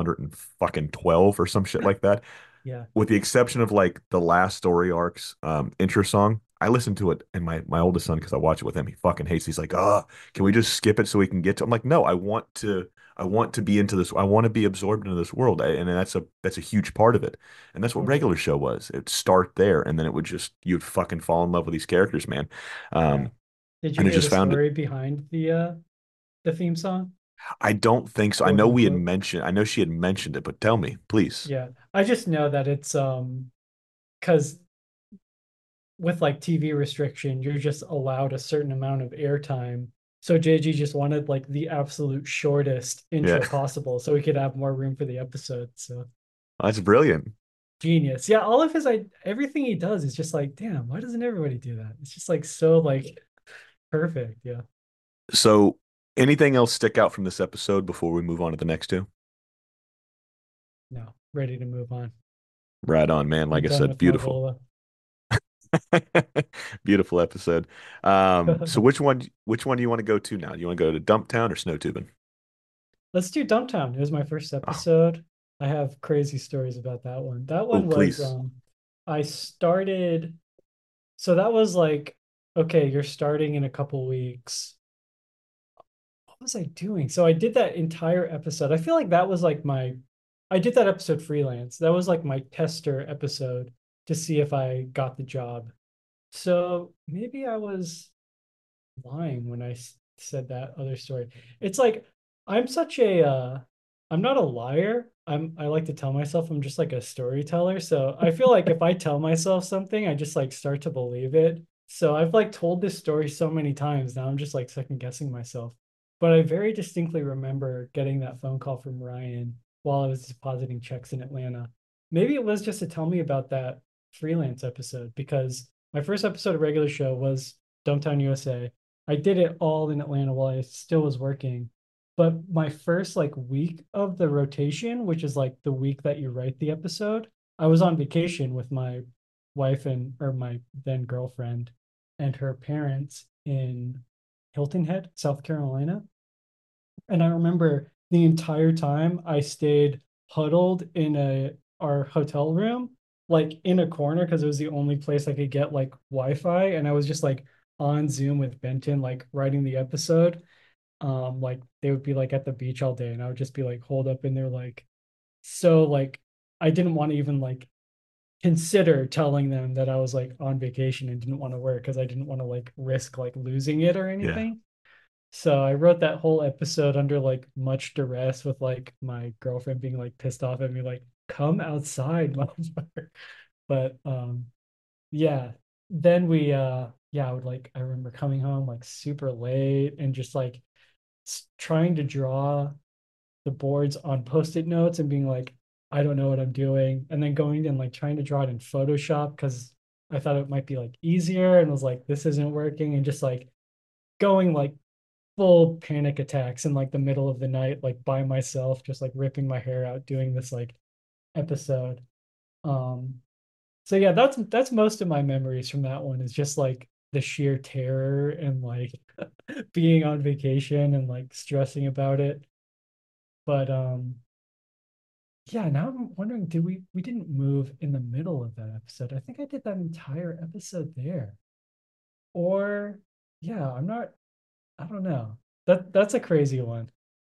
[SPEAKER 1] 1112 or some shit like that,
[SPEAKER 2] Yeah.
[SPEAKER 1] with the exception of like the last story arcs intro song. I listen to it, and my oldest son, because I watch it with him, he fucking hates. He's like, can we just skip it so we can get to? I'm like, no, I want to be into this. I want to be absorbed into this world, and that's a huge part of it. And that's what
[SPEAKER 2] Totally.
[SPEAKER 1] regular show was. It'd start there, and then it would just you'd fucking fall in love with these characters, man.
[SPEAKER 2] Yeah.
[SPEAKER 1] Um,
[SPEAKER 2] Did you
[SPEAKER 1] and I
[SPEAKER 2] hear
[SPEAKER 1] just
[SPEAKER 2] the
[SPEAKER 1] found it.
[SPEAKER 2] story behind the theme song,
[SPEAKER 1] I don't think so. I
[SPEAKER 2] quote
[SPEAKER 1] know we had
[SPEAKER 2] unquote?
[SPEAKER 1] mentioned. I know she had mentioned it, but tell me, please.
[SPEAKER 2] Yeah. I just know that it's because with like TV restriction, you're just allowed a certain amount of airtime. So JG just wanted like the absolute shortest
[SPEAKER 1] Yeah,
[SPEAKER 2] intro possible so we could have more room for the episode. So
[SPEAKER 1] that's brilliant.
[SPEAKER 2] genius. Yeah, all of his everything he does is just like, damn, why doesn't everybody do that? It's just like so like Perfect. Yeah.
[SPEAKER 1] So, anything else stick out from this episode before we move on to the next two?
[SPEAKER 2] No. Ready to move on.
[SPEAKER 1] Right on, man.
[SPEAKER 2] I'm
[SPEAKER 1] Like I
[SPEAKER 2] done
[SPEAKER 1] said,
[SPEAKER 2] with my
[SPEAKER 1] beautiful.
[SPEAKER 2] bola.
[SPEAKER 1] Beautiful episode. So which one do you want to go to now? Do you want to go to Dumptown or Snow Tubing?
[SPEAKER 2] Let's do Dumptown. It was my first
[SPEAKER 1] Oh,
[SPEAKER 2] episode. I have crazy stories about that one. That
[SPEAKER 1] oh,
[SPEAKER 2] one was
[SPEAKER 1] please.
[SPEAKER 2] I started, so that was like, okay, you're starting in a couple weeks. What was I doing? So I did that entire episode. I feel like that was like I did that episode freelance. That was like my tester episode to see if I got the job. So maybe I was lying when I said that other story. It's like I'm such a I'm not a liar. I like to tell myself I'm just like a storyteller. So I feel like if I tell myself something, I just like start to believe it. So I've like told this story so many times now I'm just like second guessing myself. But I very distinctly remember getting that phone call from Ryan while I was depositing checks in Atlanta. Maybe it was just to tell me about that freelance episode because my first episode of regular show was Dumptown USA. I did it all in Atlanta while I still was working. But my first like week of the rotation, which is like the week that you write the episode, I was on vacation with my wife and or my then girlfriend and her parents in Hilton Head, South Carolina. And I remember the entire time I stayed huddled in a our hotel room, like in a corner, because it was the only place I could get like Wi-Fi. And I was just like on Zoom with Benton, like writing the episode. Like they would be like at the beach all day, and I would just be like holed up in there, like so like I didn't want to even like consider telling them that I was like on vacation and didn't want to work because I didn't want to like risk like losing it or
[SPEAKER 1] Yeah.
[SPEAKER 2] anything. So I wrote that whole episode under like much duress with like my girlfriend being like pissed off at me, like, come outside, motherfucker. But yeah. Then we yeah, I would like I remember coming home like super late and just like trying to draw the boards on post-it notes and being like, I don't know what I'm doing. And then going and like trying to draw it in Photoshop because I thought it might be like easier and was like, this isn't working. And just like going like full panic attacks in like the middle of the night, like by myself, just like ripping my hair out, doing this like episode. Um, so yeah, that's most of my memories from that one is just like the sheer terror and like being on vacation and like stressing about it. But yeah, now I'm wondering, did we didn't move in the middle of that episode? I think I did that entire episode there. Or yeah, I don't know. That's a crazy one.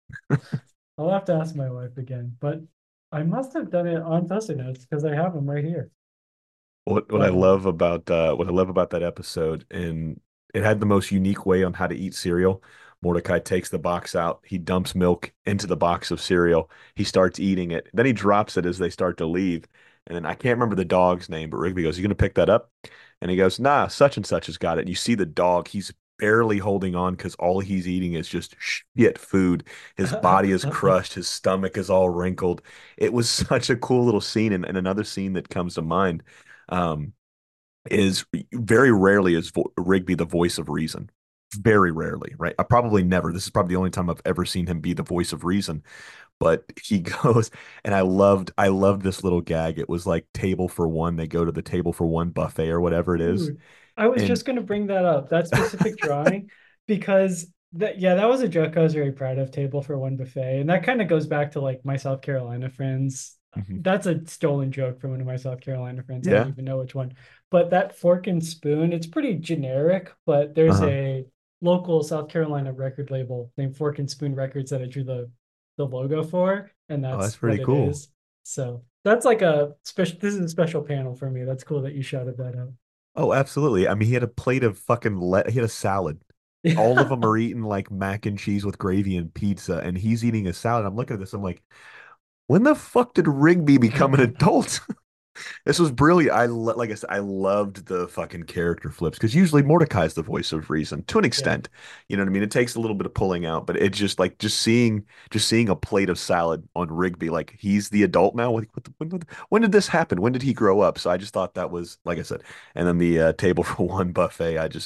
[SPEAKER 2] I'll have to ask my wife again, but I must have done it on post-it notes because I have them right here.
[SPEAKER 1] What I
[SPEAKER 2] But
[SPEAKER 1] love about that episode, and it had the most unique way on how to eat cereal. Mordecai takes the box out, he dumps milk into the box of cereal, he starts eating it, then he drops it as they start to leave. And then I can't remember the dog's name, but Rigby goes, "You gonna pick that up?" And he goes, "Nah, such and such has got it." And you see the dog, he's barely holding on because all he's eating is just shit food. His body is crushed, his stomach is all wrinkled. It was such a cool little scene, and another scene that comes to mind um, is very rarely is Rigby the voice of reason. Very rarely, right? I probably never. This is probably the only time I've ever seen him be the voice of reason. But he goes, and I loved this little gag. It was like table for one. They go to the table for one buffet or whatever it is,
[SPEAKER 2] Dude, I was
[SPEAKER 1] and
[SPEAKER 2] just gonna bring that up, that specific drawing, because that yeah, that was a joke I was very proud of, table for one buffet. And that kind of goes back to like my South Carolina friends.
[SPEAKER 1] Mhm.
[SPEAKER 2] That's a stolen joke from one of my South Carolina friends. I don't
[SPEAKER 1] Yeah,
[SPEAKER 2] even know which one. But that fork and spoon, it's pretty generic, but there's
[SPEAKER 1] uh-huh.
[SPEAKER 2] a local South Carolina record label named Fork and Spoon Records that I drew the logo for, and
[SPEAKER 1] Oh, that's
[SPEAKER 2] that's
[SPEAKER 1] pretty
[SPEAKER 2] what it
[SPEAKER 1] cool.
[SPEAKER 2] is. So that's like a special, this is a special panel for me. That's cool that you shouted that out.
[SPEAKER 1] Oh, absolutely. I mean, he had a plate of he had a salad. All of them
[SPEAKER 2] Yeah.
[SPEAKER 1] are eating like mac and cheese with gravy and pizza, and he's eating a salad. I'm looking at this, I'm like, when the fuck did Rigby become an adult? This was brilliant. Like I said, I loved the fucking character flips because usually Mordecai's the voice of reason to an
[SPEAKER 2] Yeah.
[SPEAKER 1] extent. You know what I mean? It takes a little bit of pulling out, but it just like just seeing a plate of salad on Rigby, like he's the adult now. When did this happen? When did he grow up? So I just thought that was like I said, and then the table for one buffet. I just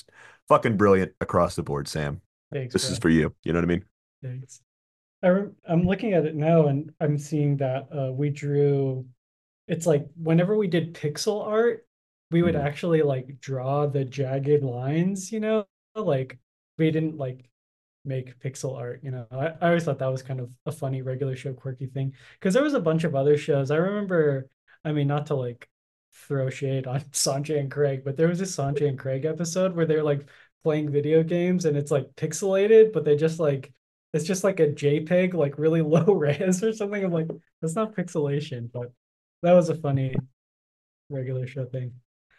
[SPEAKER 1] fucking brilliant across the board, Sam.
[SPEAKER 2] Thanks,
[SPEAKER 1] This is
[SPEAKER 2] bro.
[SPEAKER 1] for you. You know what I mean?
[SPEAKER 2] Thanks. I'm looking at it now and I'm seeing that we drew. It's like whenever we did pixel art, we would
[SPEAKER 1] Mhm.
[SPEAKER 2] actually like draw the jagged lines, like we didn't like make pixel art, I always thought that was kind of a funny regular show quirky thing because there was a bunch of other shows. I remember, I mean, not to like throw shade on Sanjay and Craig, but there was this Sanjay and Craig episode where they're like playing video games and it's like pixelated, but they just like it's just like a JPEG, like really low res or something. I'm like, that's not pixelation, but that was a funny regular show thing.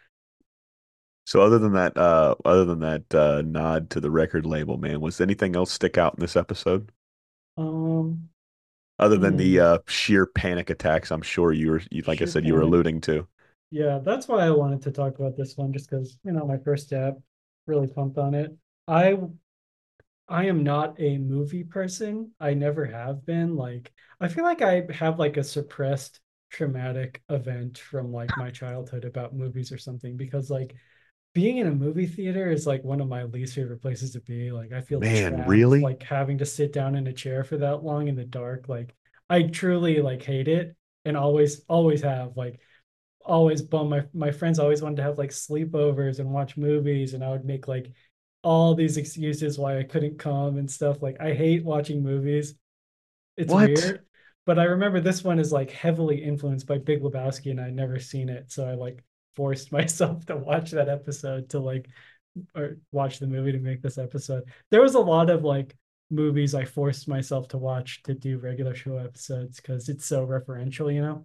[SPEAKER 1] So other than that nod to the record label, man, was anything else stick out in this episode?
[SPEAKER 2] Um,
[SPEAKER 1] Other than the
[SPEAKER 2] hmm,
[SPEAKER 1] sheer panic attacks, I'm sure like I
[SPEAKER 2] Sheer
[SPEAKER 1] said, you were
[SPEAKER 2] panic.
[SPEAKER 1] alluding to.
[SPEAKER 2] Yeah, that's why I wanted to talk about this one, just because, my first step, really pumped on it. I I am not a movie person. I never have been. Like, I feel like I have like a suppressed traumatic event from like my childhood about movies or something, because like being in a movie theater is like one of my least favorite places to be. Like, I feel
[SPEAKER 1] Man,
[SPEAKER 2] trapped,
[SPEAKER 1] really?
[SPEAKER 2] like having to sit down in a chair for that long in the dark. Like, I truly like hate it and always have. Like, always bum. My friends always wanted to have like sleepovers and watch movies, and I would make like all these excuses why I couldn't come and stuff. Like, I hate watching movies. It's
[SPEAKER 1] What?
[SPEAKER 2] weird, but I remember this one is like heavily influenced by Big Lebowski, and I'd never seen it, so I like forced myself to watch that episode to like or watch the movie to make this episode. There was a lot of like movies I forced myself to watch to do regular show episodes because it's so referential.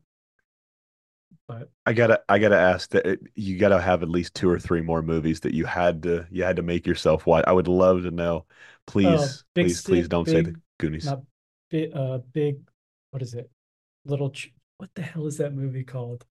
[SPEAKER 2] But
[SPEAKER 1] I gotta ask that you gotta have at least two or three more movies that you had to make yourself watch. I would love to know. Please,
[SPEAKER 2] Big
[SPEAKER 1] please, please
[SPEAKER 2] Stick,
[SPEAKER 1] don't say the Goonies.
[SPEAKER 2] not big, what is it? What the hell is that movie called?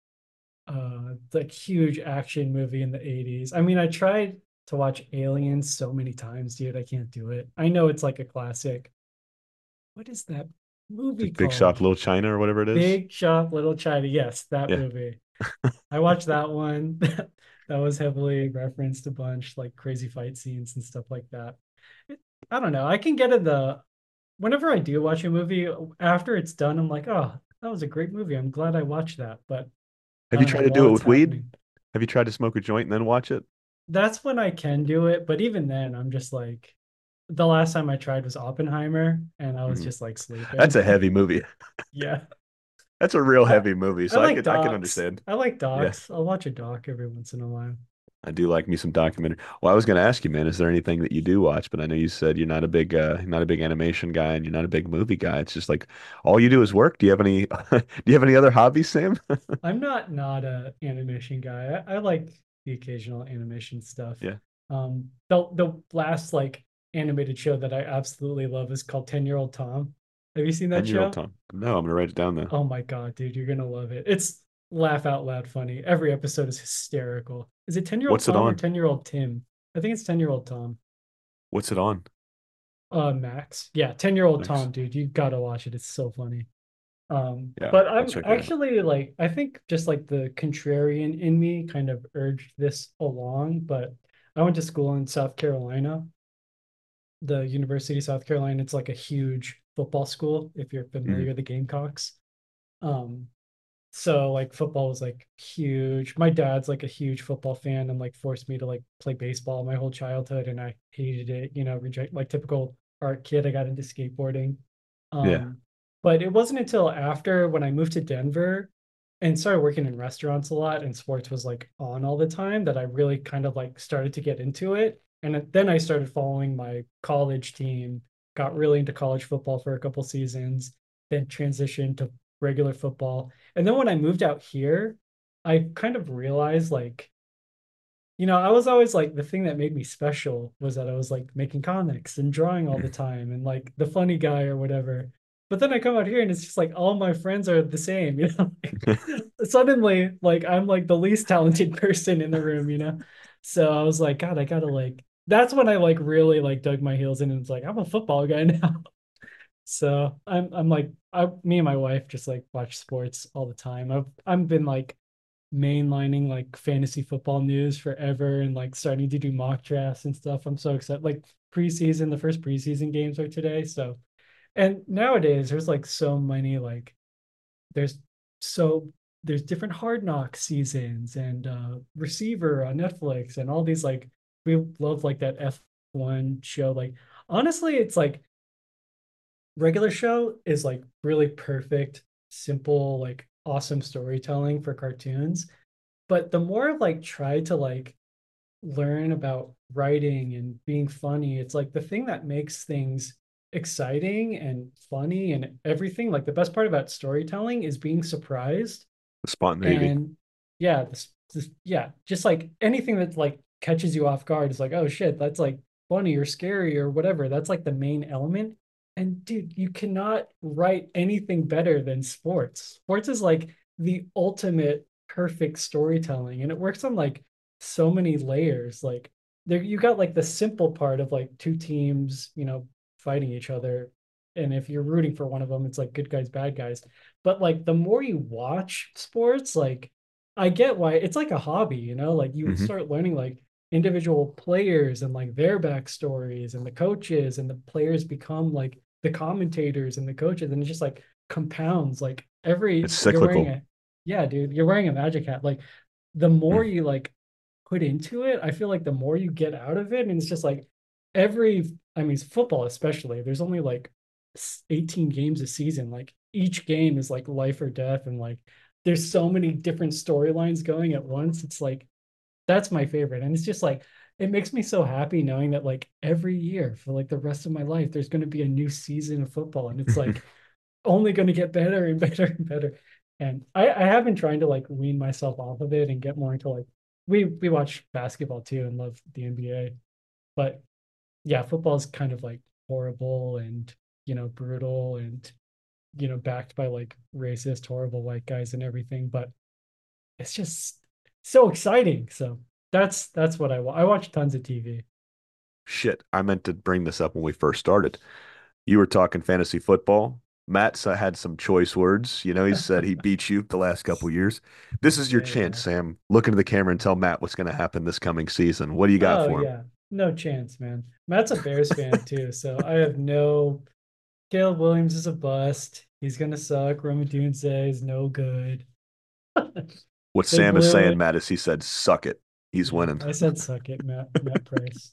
[SPEAKER 2] It's like huge action movie in the 80s. I mean, I tried to watch Aliens so many times, dude. I can't do it. I know it's like a classic. What is that movie
[SPEAKER 1] Like Big Shop,
[SPEAKER 2] called?
[SPEAKER 1] Little China, or whatever it is.
[SPEAKER 2] Big Shop, Little China. Yes, that
[SPEAKER 1] Yeah.
[SPEAKER 2] movie. I watched that one. That was heavily referenced a bunch, like crazy fight scenes and stuff like that. It, I don't know. I can get in the whenever I do watch a movie, after it's done, I'm like, oh, that was a great movie. I'm glad I watched that. But I
[SPEAKER 1] Have you
[SPEAKER 2] don't know,
[SPEAKER 1] tried to do
[SPEAKER 2] while
[SPEAKER 1] it
[SPEAKER 2] it's
[SPEAKER 1] with weed?
[SPEAKER 2] happening,
[SPEAKER 1] Have you tried to smoke a joint and then watch it?
[SPEAKER 2] that's when I can do it. But even then, I'm just like, the last time I tried was Oppenheimer, and I was
[SPEAKER 1] Mhm.
[SPEAKER 2] just like
[SPEAKER 1] That's
[SPEAKER 2] sleeping.
[SPEAKER 1] a heavy movie.
[SPEAKER 2] Yeah.
[SPEAKER 1] That's a real
[SPEAKER 2] I
[SPEAKER 1] heavy movie,
[SPEAKER 2] I
[SPEAKER 1] so I
[SPEAKER 2] like
[SPEAKER 1] could I can
[SPEAKER 2] docs.
[SPEAKER 1] understand.
[SPEAKER 2] I like
[SPEAKER 1] Yeah.
[SPEAKER 2] docs. I'll watch a doc every once in a while.
[SPEAKER 1] I do like me some documentary. Well, I was going to ask you, man, is there anything that you do watch? But I know you said you're not a big animation guy and you're not a big movie guy. It's just like all you do is work. Do you have any do you have any other hobbies, Sam?
[SPEAKER 2] I'm not a animation guy. I like the occasional animation stuff.
[SPEAKER 1] Yeah.
[SPEAKER 2] The last like animated show that I absolutely love is called 10-Year-Old Tom. Have you seen that
[SPEAKER 1] 10-year-old
[SPEAKER 2] show?
[SPEAKER 1] Tom. No, I'm gonna write it down though.
[SPEAKER 2] Oh my God, dude, you're gonna love it. It's laugh out loud funny. Every episode is hysterical. Is it 10-Year-Old
[SPEAKER 1] What's it
[SPEAKER 2] Tom or
[SPEAKER 1] on?
[SPEAKER 2] 10-Year-Old Tim? I think it's 10-Year-Old Tom.
[SPEAKER 1] What's it on?
[SPEAKER 2] Max. Yeah, 10-Year-Old
[SPEAKER 1] Thanks.
[SPEAKER 2] Tom, dude. You gotta watch it. It's so funny.
[SPEAKER 1] Yeah,
[SPEAKER 2] But
[SPEAKER 1] I'll
[SPEAKER 2] I'm
[SPEAKER 1] check it out.
[SPEAKER 2] actually like, I think just like the contrarian in me kind of urged this along. But I went to school in South Carolina, the University of South Carolina. It's like a huge football school, if you're
[SPEAKER 1] Mhm.
[SPEAKER 2] familiar with the Gamecocks. Um, so like football was like huge. My dad's like a huge football fan and like forced me to like play baseball my whole childhood, and I hated it, reject like typical art kid. I got into skateboarding.
[SPEAKER 1] Yeah.
[SPEAKER 2] Um, but it wasn't until after when I moved to Denver and started working in restaurants a lot and sports was like on all the time that I really kind of like started to get into it. And then I started following my college team, got really into college football for a couple seasons, then transitioned to regular football. And then when I moved out here, I kind of realized like, I was always like the thing that made me special was that I was like making comics and drawing all the time and like the funny guy or whatever. But then I come out here and it's just like all my friends are the same, Suddenly, like I'm like the least talented person in the room. So I was like, God, I gotta like that's when I like really like dug my heels in and it's like, I'm a football guy now. So I'm like me and my wife just like watch sports all the time. I've been like mainlining like fantasy football news forever and like starting to do mock drafts and stuff. I'm so excited. Like preseason, the first preseason games are today. So, and nowadays there's like so many like there's so there's different Hard Knock seasons and Receiver on Netflix and all these like we love like that F1 show. Like honestly, it's like regular show is like really perfect, simple, like awesome storytelling for cartoons. But the more I've like tried to like learn about writing and being funny, it's like the thing that makes things exciting and funny and everything. Like the best part about storytelling is being surprised.
[SPEAKER 1] The spontaneity.
[SPEAKER 2] And yeah, yeah, just like anything that like catches you off guard is like, oh shit, that's like funny or scary or whatever. That's like the main element. And dude, you cannot write anything better than sports. Sports is like the ultimate perfect storytelling, and it works on like so many layers. Like there, you got like the simple part of like two teams, fighting each other. And if you're rooting for one of them, it's like good guys, bad guys. But like the more you watch sports, like I get why it's like a hobby, like you
[SPEAKER 1] Hmm.
[SPEAKER 2] start learning like individual players and like their backstories and the coaches, and the players become like the commentators and the coaches, and it just like compounds like
[SPEAKER 1] It's
[SPEAKER 2] you're wearing
[SPEAKER 1] cyclical.
[SPEAKER 2] a yeah, dude, you're wearing a magic hat. Like the more
[SPEAKER 1] Mm.
[SPEAKER 2] you like put into it, I feel like the more you get out of it. And it's just like every, I mean, football especially, there's only like 18 games a season. Like each game is like life or death. And like there's so many different storylines going at once. It's like, that's my favorite. And it's just like, it makes me so happy knowing that like every year for like the rest of my life, there's going to be a new season of football. And it's like only going to get better and better and better. And I have been trying to like wean myself off of it and get more into like we watch basketball too and love the NBA. But yeah, football is kind of like horrible and brutal and backed by like racist, horrible white guys and everything. But it's just so exciting. So that's what I watch tons of TV.
[SPEAKER 1] Shit, I meant to bring this up when we first started. You were talking fantasy football. Matt had some choice words. He said he beat you the last couple years. This is your
[SPEAKER 2] Yeah,
[SPEAKER 1] chance,
[SPEAKER 2] yeah.
[SPEAKER 1] Sam. Look into the camera and tell Matt what's going to happen this coming season. What do you got
[SPEAKER 2] Oh
[SPEAKER 1] for him?
[SPEAKER 2] yeah. No chance, man. Matt's a Bears fan too, so I have no Caleb Williams is a bust. He's gonna suck. Roma Dunze is no good.
[SPEAKER 1] What
[SPEAKER 2] They
[SPEAKER 1] Sam is
[SPEAKER 2] blew
[SPEAKER 1] saying,
[SPEAKER 2] it.
[SPEAKER 1] Matt, is he said, suck it. He's
[SPEAKER 2] Yeah,
[SPEAKER 1] winning.
[SPEAKER 2] I said suck it, Matt Price.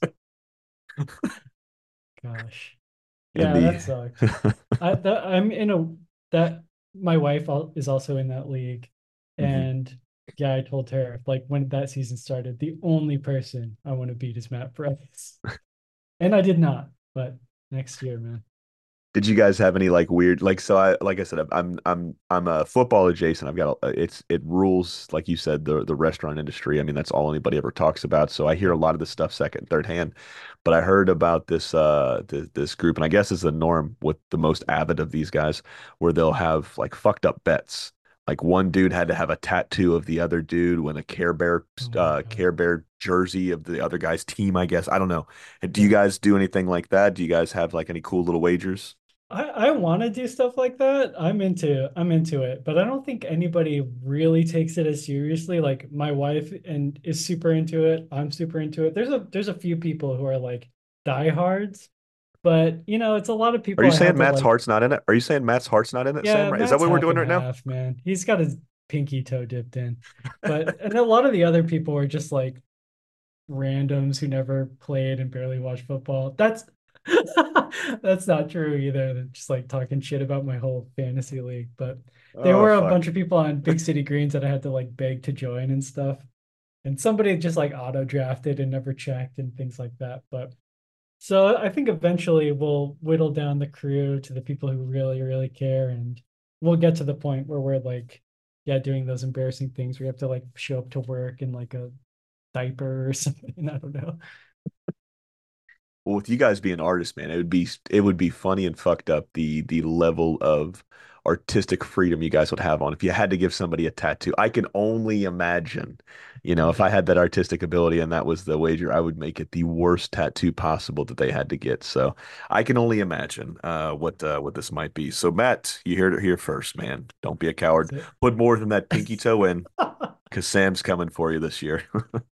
[SPEAKER 2] Gosh.
[SPEAKER 1] And
[SPEAKER 2] Yeah,
[SPEAKER 1] the
[SPEAKER 2] that sucked. I'm in a that my wife is also in that league,
[SPEAKER 1] Mhm.
[SPEAKER 2] and yeah, I told her like when that season started, the only person I want to beat is Matt Price, and I did not. But next year, man.
[SPEAKER 1] Did you guys have any like weird so I said I'm a football adjacent. I've got it rules like you said the restaurant industry. I mean that's all anybody ever talks about. So I hear a
[SPEAKER 2] Yep.
[SPEAKER 1] lot of this stuff second, third hand. But I heard about this group and I guess it's the norm with the most avid of these guys where they'll have like fucked up bets. Like one dude had to have a tattoo of the other dude when a
[SPEAKER 2] Oh my God.
[SPEAKER 1] Care Bear jersey of the other guy's team, I guess. I don't know. Do you
[SPEAKER 2] Yeah.
[SPEAKER 1] guys do anything like that? Do you guys have like any cool little wagers?
[SPEAKER 2] I want to do stuff like that. I'm into it, but I don't think anybody really takes it as seriously. Like my wife and is super into it. I'm super into it. There's a few people who are like diehards, but it's a lot of
[SPEAKER 1] Are
[SPEAKER 2] people
[SPEAKER 1] you
[SPEAKER 2] I
[SPEAKER 1] saying
[SPEAKER 2] had to
[SPEAKER 1] Matt's
[SPEAKER 2] like.
[SPEAKER 1] heart's not in it? Are you saying Matt's heart's not in it,
[SPEAKER 2] Yeah,
[SPEAKER 1] Sam? Right? Is that
[SPEAKER 2] Matt's
[SPEAKER 1] what we're
[SPEAKER 2] half
[SPEAKER 1] doing
[SPEAKER 2] and
[SPEAKER 1] right now?
[SPEAKER 2] half, man. He's got his pinky toe dipped in. But and a lot of the other people are just like randoms who never played and barely watch football. That's that's not true either. They're just like talking shit about my whole fantasy league. But there
[SPEAKER 1] Oh
[SPEAKER 2] were a
[SPEAKER 1] fuck.
[SPEAKER 2] bunch of people on Big City Greens that I had to like beg to join and stuff. And somebody just like auto drafted and never checked and things like that. But so I think eventually we'll whittle down the crew to the people who really, really care, and we'll get to the point where we're like, yeah, doing those embarrassing things. We have to like show up to work in like a diaper or something. I don't know.
[SPEAKER 1] Well, with you guys being artists, man, it would be funny and fucked up the level of artistic freedom you guys would have on if you had to give somebody a tattoo. I can only imagine, if I had that artistic ability and that was the wager, I would make it the worst tattoo possible that they had to get. So I can only imagine what this might be. So Matt, you heard it here first, man. Don't be a coward.
[SPEAKER 2] That's
[SPEAKER 1] Put more than that pinky toe in.
[SPEAKER 2] it.
[SPEAKER 1] because Sam's coming for you this year.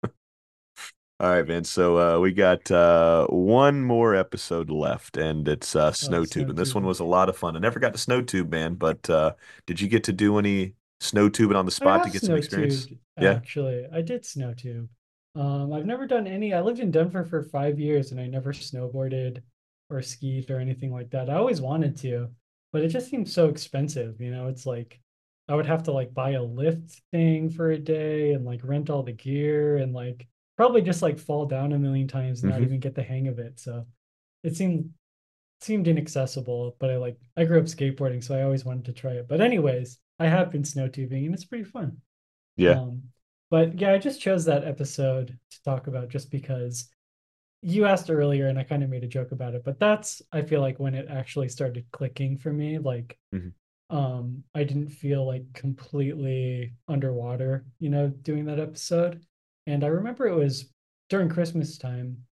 [SPEAKER 1] All right, man. So we got one more episode left, and it's
[SPEAKER 2] Oh,
[SPEAKER 1] snow
[SPEAKER 2] snow
[SPEAKER 1] tubing. This one
[SPEAKER 2] tubing.
[SPEAKER 1] was a lot of fun. I never got to snow tube, man, but did you get to do any snow tubing on the
[SPEAKER 2] I
[SPEAKER 1] spot to
[SPEAKER 2] have
[SPEAKER 1] get some
[SPEAKER 2] snow
[SPEAKER 1] experience?
[SPEAKER 2] tubed
[SPEAKER 1] Yeah.
[SPEAKER 2] actually. I did snow tube. I've never done any. I lived in Denver for 5 years and I never snowboarded or skied or anything like that. I always wanted to, but it just seems so expensive. It's like I would have to like buy a lift thing for a day and like rent all the gear and like probably just like fall down a million times and not
[SPEAKER 1] Hmm.
[SPEAKER 2] even get the hang of it. So it seemed inaccessible, but I grew up skateboarding, so I always wanted to try it. But anyways, I have been snow tubing and it's pretty fun.
[SPEAKER 1] Yeah.
[SPEAKER 2] Um, but yeah, I just chose that episode to talk about just because you asked earlier and I kind of made a joke about it, but that's I feel like when it actually started clicking for me, like
[SPEAKER 1] Hmm.
[SPEAKER 2] I didn't feel like completely underwater, doing that episode. And I remember it was during Christmas time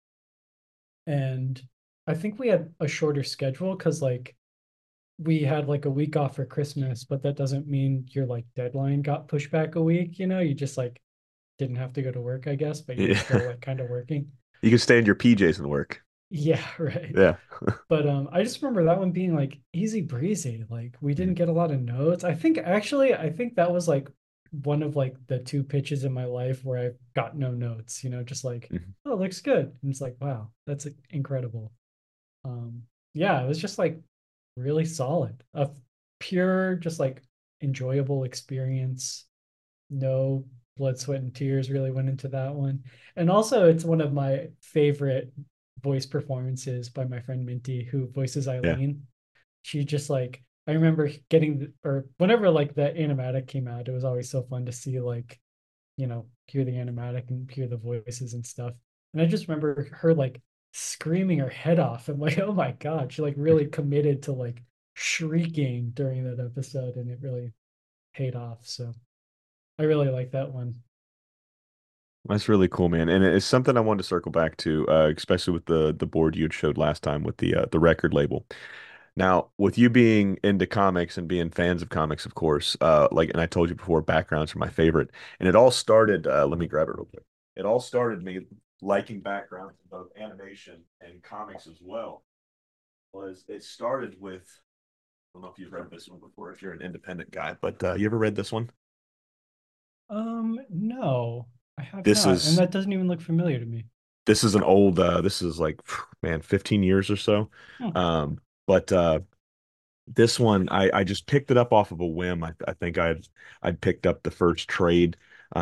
[SPEAKER 2] and I think we had a shorter schedule because like we had like a week off for Christmas, but that doesn't mean your like deadline got pushed back a week, you just like didn't have to go to work, I guess, but you were
[SPEAKER 1] Yeah.
[SPEAKER 2] still like kind of working.
[SPEAKER 1] You can stay in your PJs and work.
[SPEAKER 2] Yeah, right.
[SPEAKER 1] Yeah.
[SPEAKER 2] But I just remember that one being like easy breezy. Like we didn't
[SPEAKER 1] Mhm.
[SPEAKER 2] get a lot of notes. I think that was like one of like the two pitches in my life where I got no notes, just like,
[SPEAKER 1] Mhm.
[SPEAKER 2] oh, it looks good. And it's like, wow, that's incredible. Um, yeah, it was just like really solid. A pure, just like enjoyable experience. No blood, sweat, and tears really went into that one. And also, it's one of my favorite voice performances by my friend Minty, who voices
[SPEAKER 1] Yeah.
[SPEAKER 2] Eileen. She just like, I remember or whenever like the animatic came out, it was always so fun to see like, hear the animatic and hear the voices and stuff. And I just remember her like screaming her head off. I'm like, oh my God, she like really committed to like shrieking during that episode and it really paid off. So I really like that one.
[SPEAKER 1] That's really cool, man. And it's something I wanted to circle back to, especially with the board you had showed last time with the record label. Now, with you being into comics and being fans of comics, of course, and I told you before, backgrounds are my favorite. And it all started, let me grab it real quick. It all started me liking backgrounds in both animation and comics as well. It started with, I don't know if you've read this one before, if you're an independent guy, but you ever read this one?
[SPEAKER 2] No, I have
[SPEAKER 1] This
[SPEAKER 2] not, and
[SPEAKER 1] is
[SPEAKER 2] that doesn't even look familiar to me.
[SPEAKER 1] this is an old, this is like, man, 15 years or so.
[SPEAKER 2] Hmm.
[SPEAKER 1] Um, but this one, I just picked it up off of a whim. I think I'd picked up the first trade,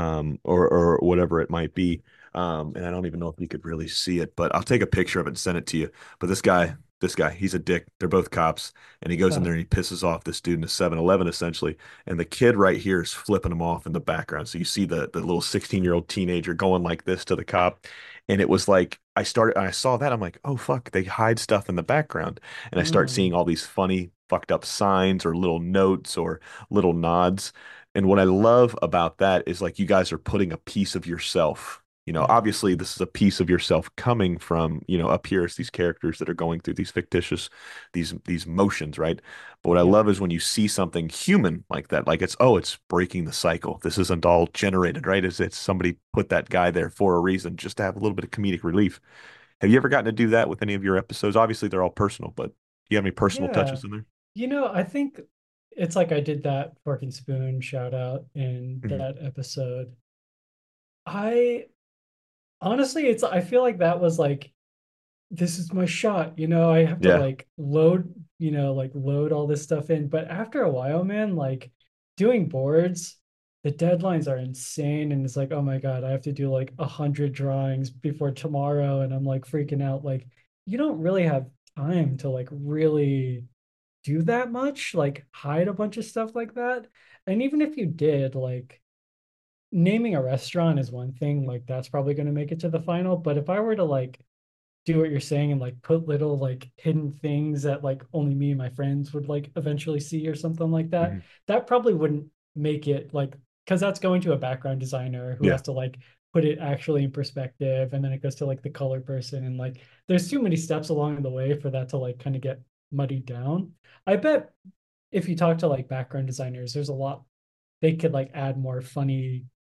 [SPEAKER 1] or whatever it might be. And I don't even know if you could really see it, but I'll take a picture of it and send it to you. But this guy, he's a dick. They're both cops, and he goes in
[SPEAKER 2] Huh.
[SPEAKER 1] there and he pisses off this dude in a 7-Eleven essentially. And the kid right here is flipping him off in the background. So you see the little 16-year-old teenager going like this to the cop. And it was like I saw that, I'm like, oh fuck, they hide stuff in the background. And I start
[SPEAKER 2] Oh,
[SPEAKER 1] seeing all these funny, fucked up signs or little notes or little nods. And what I love about that is like you guys are putting a piece of yourself.
[SPEAKER 2] yeah,
[SPEAKER 1] Obviously, this is a piece of yourself coming from, up here as these characters that are going through these fictitious, these motions, right? But what I
[SPEAKER 2] yep.
[SPEAKER 1] love is when you see something human like that, like it's breaking the cycle. This isn't all generated, right? It's somebody put that guy there for a reason, just to have a little bit of comedic relief. Have you ever gotten to do that with any of your episodes? Obviously, they're all personal, but do you have any personal
[SPEAKER 2] Yeah.
[SPEAKER 1] touches in there?
[SPEAKER 2] I think it's like I did that Fork and Spoon shout out in
[SPEAKER 1] Mhm.
[SPEAKER 2] that episode. I honestly, I feel like that was like this is my shot, I have to
[SPEAKER 1] Yeah.
[SPEAKER 2] like load all this stuff in. But after a while, man, like doing boards, the deadlines are insane. And it's like, oh my God, I have to do like 100 drawings before tomorrow. And I'm like freaking out. Like, you don't really have time to like really do that much, like hide a bunch of stuff like that. And even if you did, like naming a restaurant is one thing, like that's probably going to make it to the final. But if I were to like do what you're saying and like put little like hidden things that like only me and my friends would like eventually see or something like that,
[SPEAKER 1] Mhm.
[SPEAKER 2] that probably wouldn't make it like because that's going to a background designer who
[SPEAKER 1] Yeah.
[SPEAKER 2] has to like put it actually in perspective and then it goes to like the color person and like there's too many steps along the way for that to like kind of get muddied down. I bet if you talk to like background designers, there's a lot they could like add more funny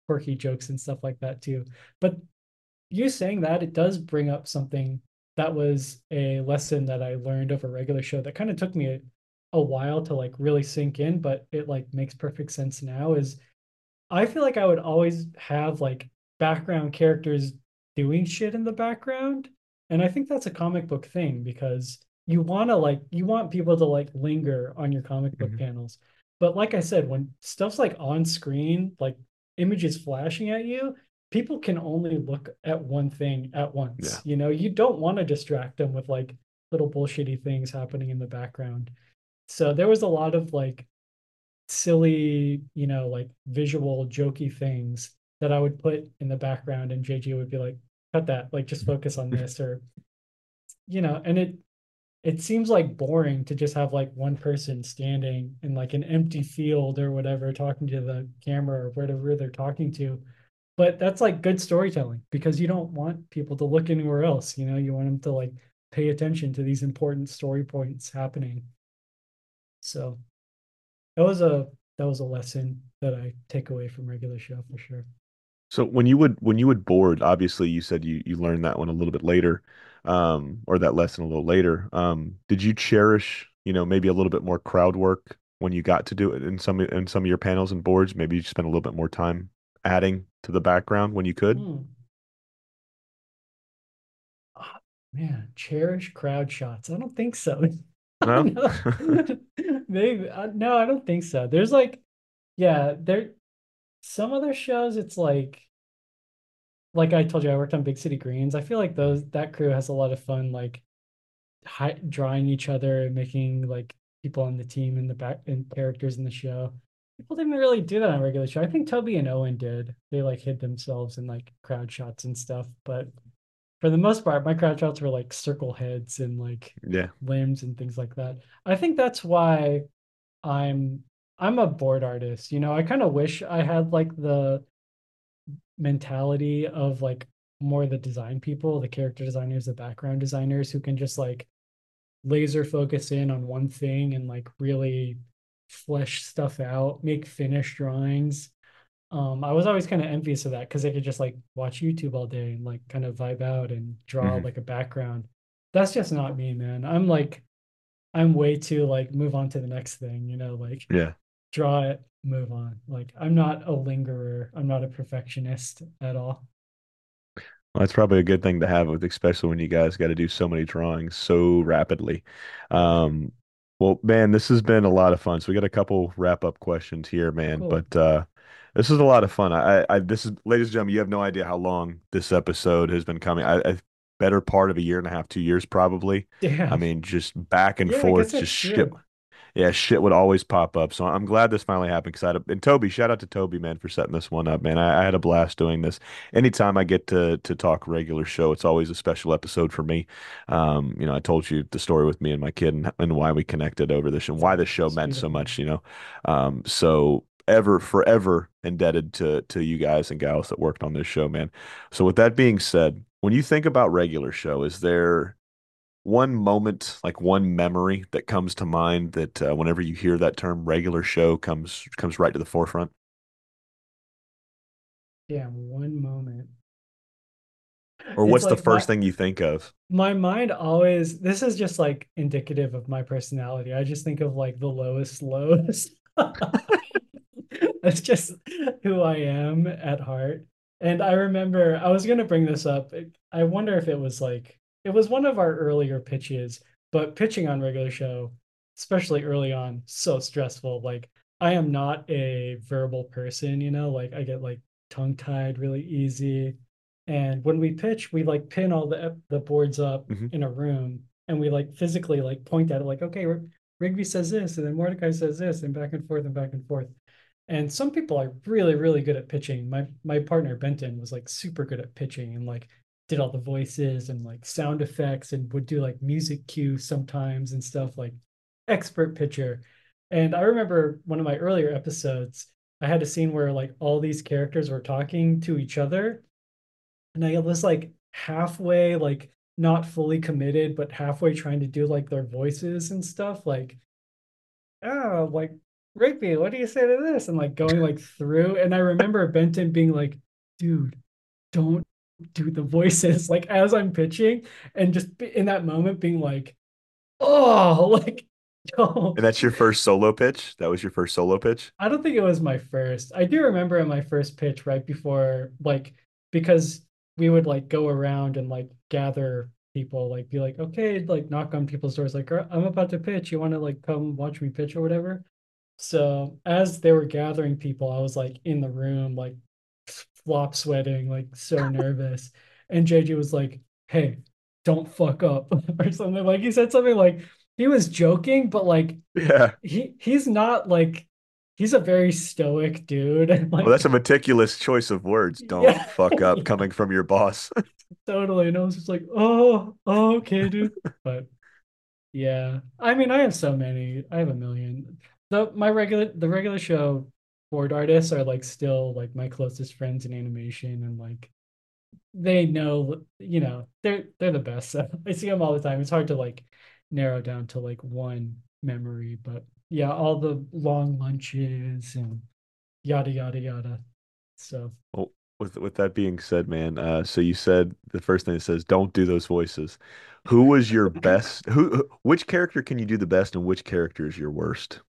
[SPEAKER 2] quirky jokes and stuff like that too. But you saying that, it does bring up something that was a lesson that I learned of a regular show that kind of took me a while to like really sink in, but it like makes perfect sense now. Is I feel like I would always have like background characters doing shit in the background. And I think that's a comic book thing because you want people to like linger on your comic book
[SPEAKER 1] Mhm.
[SPEAKER 2] panels. But like I said, when stuff's like on screen, like images flashing at you, people can only look at one thing at once.
[SPEAKER 1] Yeah.
[SPEAKER 2] You know, you don't want to distract them with like little bullshitty things happening in the background. So there was a lot of like silly, like visual jokey things that I would put in the background and JG would be like, cut that, like just focus on this or and it seems like boring to just have like one person standing in like an empty field or whatever talking to the camera or whatever they're talking to. But that's like good storytelling because you don't want people to look anywhere else, you want them to like pay attention to these important story points happening. So that was a that was a lesson that I take away from regular show for sure.
[SPEAKER 1] So when you would board, obviously you said you learned that one a little bit later, or that lesson a little later. Did you cherish, maybe a little bit more crowd work when you got to do it in some of your panels and boards? Maybe you spent a little bit more time adding to the background when you could?
[SPEAKER 2] Hmm. Ah, man, cherish crowd shots. I don't think so.
[SPEAKER 1] No?
[SPEAKER 2] No. Maybe no, I don't think so. There's like, yeah, there some other shows. It's like I told you, I worked on Big City Greens. I feel like that crew has a lot of fun, like drawing each other and making like people on the team in the back and characters in the show. People didn't really do that on a regular show. I think Toby and Owen did. They like hid themselves in like crowd shots and stuff. But for the most part, my crowd shots were like circle heads and like
[SPEAKER 1] Yeah.
[SPEAKER 2] limbs and things like that. I think that's why I'm I'm a board artist. I kind of wish I had like the mentality of like more the design people, the character designers, the background designers who can just like laser focus in on one thing and like really flesh stuff out, make finished drawings. I was always kind of envious of that because I could just like watch YouTube all day and like kind of vibe out and draw
[SPEAKER 1] Hmm.
[SPEAKER 2] like a background. That's just not me, man. I'm way too like move on to the next thing, like
[SPEAKER 1] Yeah.
[SPEAKER 2] draw it, move on. Like I'm not a lingerer. I'm not a perfectionist at all.
[SPEAKER 1] Well, that's probably a good thing to have with, especially when you guys got to do so many drawings so rapidly.
[SPEAKER 2] Yeah.
[SPEAKER 1] Um, well, man, this has been a lot of fun. So we got a couple wrap up questions here,
[SPEAKER 2] Oh,
[SPEAKER 1] man.
[SPEAKER 2] cool.
[SPEAKER 1] But this is a lot of fun. This is, ladies and gentlemen, you have no idea how long this episode has been coming. I better part of a year and a half, 2 years probably. I
[SPEAKER 2] Damn.
[SPEAKER 1] mean, just back and
[SPEAKER 2] Yeah, I
[SPEAKER 1] forth,
[SPEAKER 2] guess
[SPEAKER 1] just
[SPEAKER 2] that's
[SPEAKER 1] shit.
[SPEAKER 2] true.
[SPEAKER 1] Yeah, shit would always pop up. So I'm glad this finally happened because and Toby, shout out to Toby, man, for setting this one up, man. I had a blast doing this. Anytime I get to talk regular show, it's always a special episode for me. I told you the story with me and my kid and why we connected over this and
[SPEAKER 2] Yeah,
[SPEAKER 1] why this show
[SPEAKER 2] it's
[SPEAKER 1] meant so
[SPEAKER 2] beautiful.
[SPEAKER 1] much. So ever, forever indebted to you guys and gals that worked on this show, man. So with that being said, when you think about regular show, is there one moment, like one memory that comes to mind that whenever you hear that term regular show comes right to the forefront?
[SPEAKER 2] Damn, one moment.
[SPEAKER 1] Or
[SPEAKER 2] It's
[SPEAKER 1] what's the
[SPEAKER 2] like
[SPEAKER 1] first thing you think of?
[SPEAKER 2] my mind always, this is just like indicative of my personality. I just think of like the lowest lows. That's just who I am at heart. And I remember I was gonna bring this up. I wonder if it was like it was one of our earlier pitches, but pitching on regular show, especially early on, so stressful. Like I am not a verbal person, like I get like tongue-tied really easy. And when we pitch, we like pin all the boards up
[SPEAKER 1] Hmm.
[SPEAKER 2] in a room and we like physically like point at it like, okay, Rigby says this, and then Mordecai says this, and back and forth and back and forth. And some people are really, really good at pitching. My partner Benton was like super good at pitching and like did all the voices and like sound effects and would do like music cues sometimes and stuff like expert pitcher. And I remember one of my earlier episodes, I had a scene where like all these characters were talking to each other and I was like halfway, like not fully committed, but halfway trying to do like their voices and stuff. Like Rigby, what do you say to this? And like going like through. And I remember Benton being like, dude, don't do the voices like as I'm pitching, and just in that moment being like, oh, like,
[SPEAKER 1] And
[SPEAKER 2] don't.
[SPEAKER 1] that's your first solo pitch? That was your first solo pitch?
[SPEAKER 2] I don't think it was my first. I do remember in my first pitch right before, like, because we would like go around and like gather people, like be like, okay, like knock on people's doors, like, I'm about to pitch. You want to like come watch me pitch or whatever? So as they were gathering people, I was like in the room, like flop sweating, like so nervous. And JJ was like, hey, don't fuck up or something. Like he said something like he was joking, but like
[SPEAKER 1] Yeah.
[SPEAKER 2] he's not like he's a very stoic dude. And
[SPEAKER 1] Well, that's a
[SPEAKER 2] like
[SPEAKER 1] meticulous choice of words. Don't
[SPEAKER 2] yeah,
[SPEAKER 1] fuck up
[SPEAKER 2] yeah,
[SPEAKER 1] coming from your boss.
[SPEAKER 2] totally. And I was just like, oh, okay, dude. But yeah, I mean, I have so many. I have a million. The regular show board artists are like still like my closest friends in animation, and like they know, they're the best. So I see them all the time. It's hard to like narrow down to like one memory, but yeah, all the long lunches and yada yada yada. So
[SPEAKER 1] Well, with that being said, man, so you said the first thing it says, don't do those voices. Who was your best? Which character can you do the best, and which character is your worst?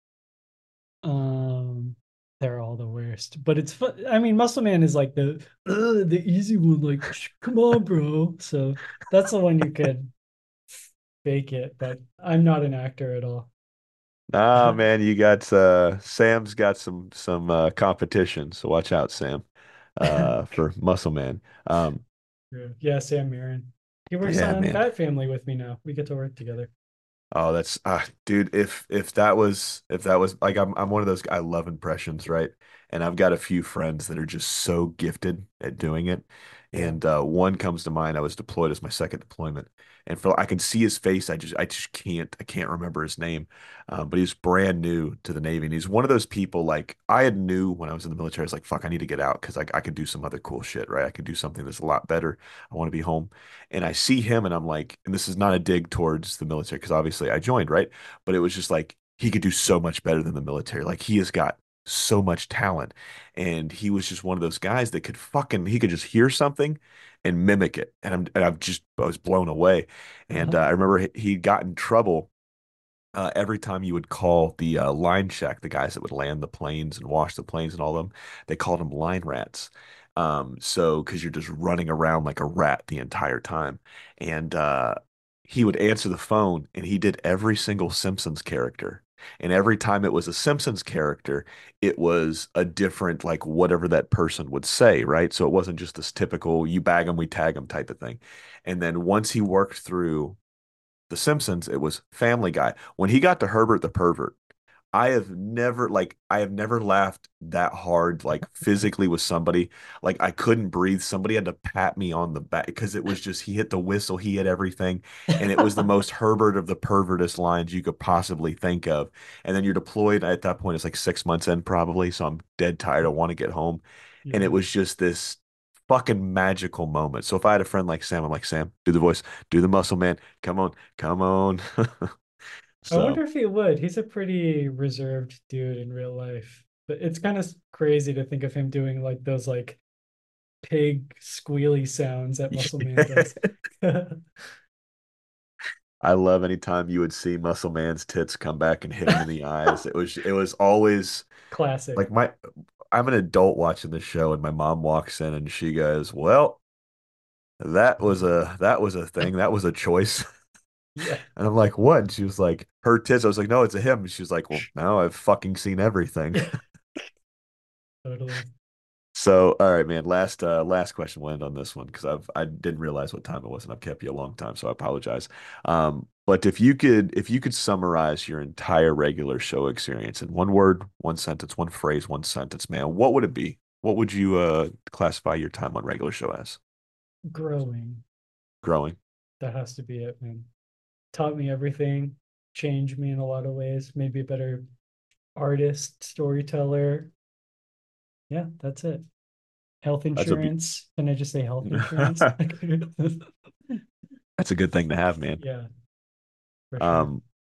[SPEAKER 2] um they're all the worst. But it's fun. I mean, Muscle Man is like the easy one, like come on, bro. So that's the one you could fake it, but I'm not an actor at all.
[SPEAKER 1] Ah, man, you got Sam's got some competition, so watch out, Sam. For Muscle Man.
[SPEAKER 2] Yeah, Sam Mirren. He works
[SPEAKER 1] Yeah,
[SPEAKER 2] on
[SPEAKER 1] man.
[SPEAKER 2] Bat Family with me now. We get to work together.
[SPEAKER 1] Oh, that's dude, if that was like I'm one of those I love impressions, right? And I've got a few friends that are just so gifted at doing it.
[SPEAKER 2] Yeah.
[SPEAKER 1] And one comes to mind. I was deployed as my second deployment. And for I can see his face. I just can't remember his name. But he's brand new to the Navy. And he's one of those people like I had knew when I was in the military, I was like, fuck, I need to get out because I could do some other cool shit, right? I could do something that's a lot better. I want to be home. And I see him and I'm like, and this is not a dig towards the military because obviously I joined, right? But it was just like he could do so much better than the military. Like he has got so much talent. And he was just one of those guys that he could just hear something and mimic it. I was blown away. And
[SPEAKER 2] Uh-huh.
[SPEAKER 1] I remember he got in trouble every time you would call the line check, the guys that would land the planes and wash the planes and all of them, they called them line rats. So because you're just running around like a rat the entire time. And he would answer the phone and he did every single Simpsons character. And every time it was a Simpsons character, it was a different, like whatever that person would say, right? So it wasn't just this typical you bag them, we tag them type of thing. And then once he worked through the Simpsons, it was Family Guy. When he got to Herbert the Pervert, I have never laughed that hard, like physically with somebody. Like I couldn't breathe. Somebody had to pat me on the back because it was just he hit the whistle, he hit everything, and it was the most Herbert of the pervertest lines you could possibly think of. And then you're deployed at that point, it's like 6 months in probably, so I'm dead tired. I want to get home. And it
[SPEAKER 2] Yeah.
[SPEAKER 1] was just this fucking magical moment. So if I had a friend like Sam, I'm like, Sam, do the voice, do the muscle man. Come on, come on.
[SPEAKER 2] I wonder
[SPEAKER 1] So
[SPEAKER 2] if he would. He's a pretty reserved dude in real life. But it's kind of crazy to think of him doing like those like pig squealy sounds that Muscle Man does.
[SPEAKER 1] I love anytime you would see Muscle Man's tits come back and hit him in the eyes. It was always
[SPEAKER 2] Classic.
[SPEAKER 1] like I'm an adult watching the show and my mom walks in and she goes, "Well, that was a thing. That was a choice."
[SPEAKER 2] Yeah,
[SPEAKER 1] And I'm like, "What?" And she was like, "Her tits." I was like, "No, it's a him." And she was like, "Well, now I've fucking seen everything."
[SPEAKER 2] totally.
[SPEAKER 1] So, all right, man. Last question. We'll end on this one because I didn't realize what time it was, and I've kept you a long time, so I apologize. But if you could summarize your entire regular show experience in one word, one sentence, one phrase, one sentence, man, what would it be? What would you classify your time on regular show as?
[SPEAKER 2] Growing.
[SPEAKER 1] Growing.
[SPEAKER 2] That has to be it, man. Taught me everything, changed me in a lot of ways, made me a better artist, storyteller. Yeah, that's it. Health
[SPEAKER 1] That's a be-
[SPEAKER 2] insurance. Can I just say health insurance?
[SPEAKER 1] that's a good thing to have, man.
[SPEAKER 2] Yeah, for sure.
[SPEAKER 1] Um,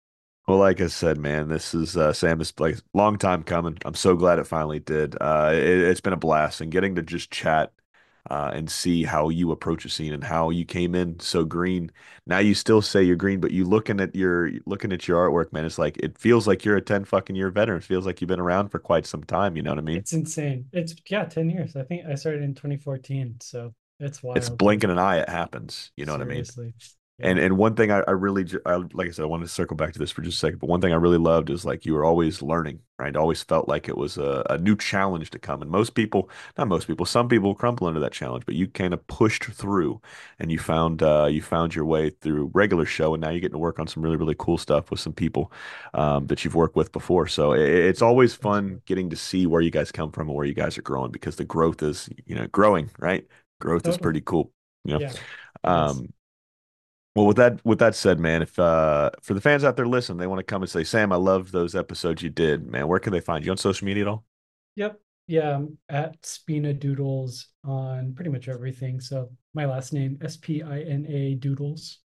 [SPEAKER 1] Well, like I said, man, this is Sam. Is like long time coming. I'm so glad it finally did. It's been a blast, and getting to just chat and see how you approach a scene and how you came in so green. Now you still say you're green, but you looking at your artwork, man. It's like it feels like you're a 10 fucking year veteran. It feels like you've been around for quite some time. You know what I mean?
[SPEAKER 2] It's insane. It's yeah, 10 years. I think I started in 2014, so it's
[SPEAKER 1] It's
[SPEAKER 2] wild, dude.
[SPEAKER 1] blinking an eye, it happens. You know what I mean?
[SPEAKER 2] Seriously.
[SPEAKER 1] And
[SPEAKER 2] Yeah.
[SPEAKER 1] and one thing I really like I said I wanted to circle back to this for just a second, but one thing I really loved is like you were always learning, right? Always felt like it was a new challenge to come. And most people, not most people, some people crumple under that challenge, but you kind of pushed through and you found your way through regular show, and now you're getting to work on some really, really cool stuff with some people that you've worked with before. So it's always
[SPEAKER 2] Thanks,
[SPEAKER 1] fun
[SPEAKER 2] bro.
[SPEAKER 1] getting to see where you guys come from and where you guys are growing because the growth is, growing, right? Growth is
[SPEAKER 2] Totally.
[SPEAKER 1] pretty cool. You know.
[SPEAKER 2] Yeah, it is.
[SPEAKER 1] Um, well, with that said, man, if for the fans out there listening, they want to come and say, Sam, I love those episodes you did, man. Where can they find you on social media at all?
[SPEAKER 2] Yep. Yeah, I'm at Spina Doodles on pretty much everything. So my last name, Spina Doodles.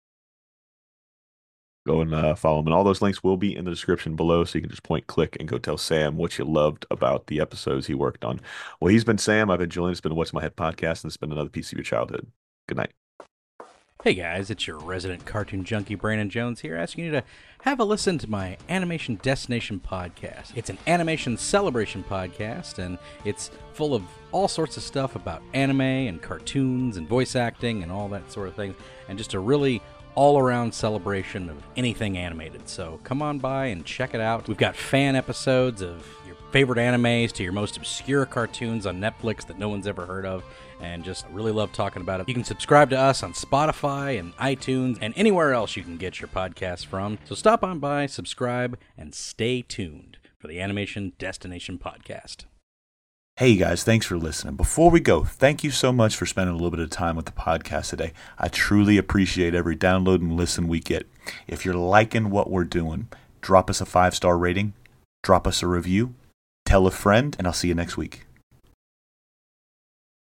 [SPEAKER 1] Go and follow them, and all those links will be in the description below, so you can just point, click, and go tell Sam what you loved about the episodes he worked on. Well, he's been Sam. I've been Julian. It's been What's My Head podcast, and it's been another piece of your childhood. Good night.
[SPEAKER 3] Hey guys, it's your resident cartoon junkie Brandon Jones here, asking you to have a listen to my Animation Destination podcast. It's an animation celebration podcast, and it's full of all sorts of stuff about anime and cartoons and voice acting and all that sort of thing, and just a really all-around celebration of anything animated. So come on by and check it out. We've got fan episodes of your favorite animes to your most obscure cartoons on Netflix that no one's ever heard of, and just really love talking about it. You can subscribe to us on Spotify and iTunes and anywhere else you can get your podcasts from. So stop on by, subscribe, and stay tuned for the Animation Destination podcast.
[SPEAKER 1] Hey guys, thanks for listening. Before we go, thank you so much for spending a little bit of time with the podcast today. I truly appreciate every download and listen we get. If you're liking what we're doing, drop us a 5-star rating, drop us a review, tell a friend, and I'll see you next week.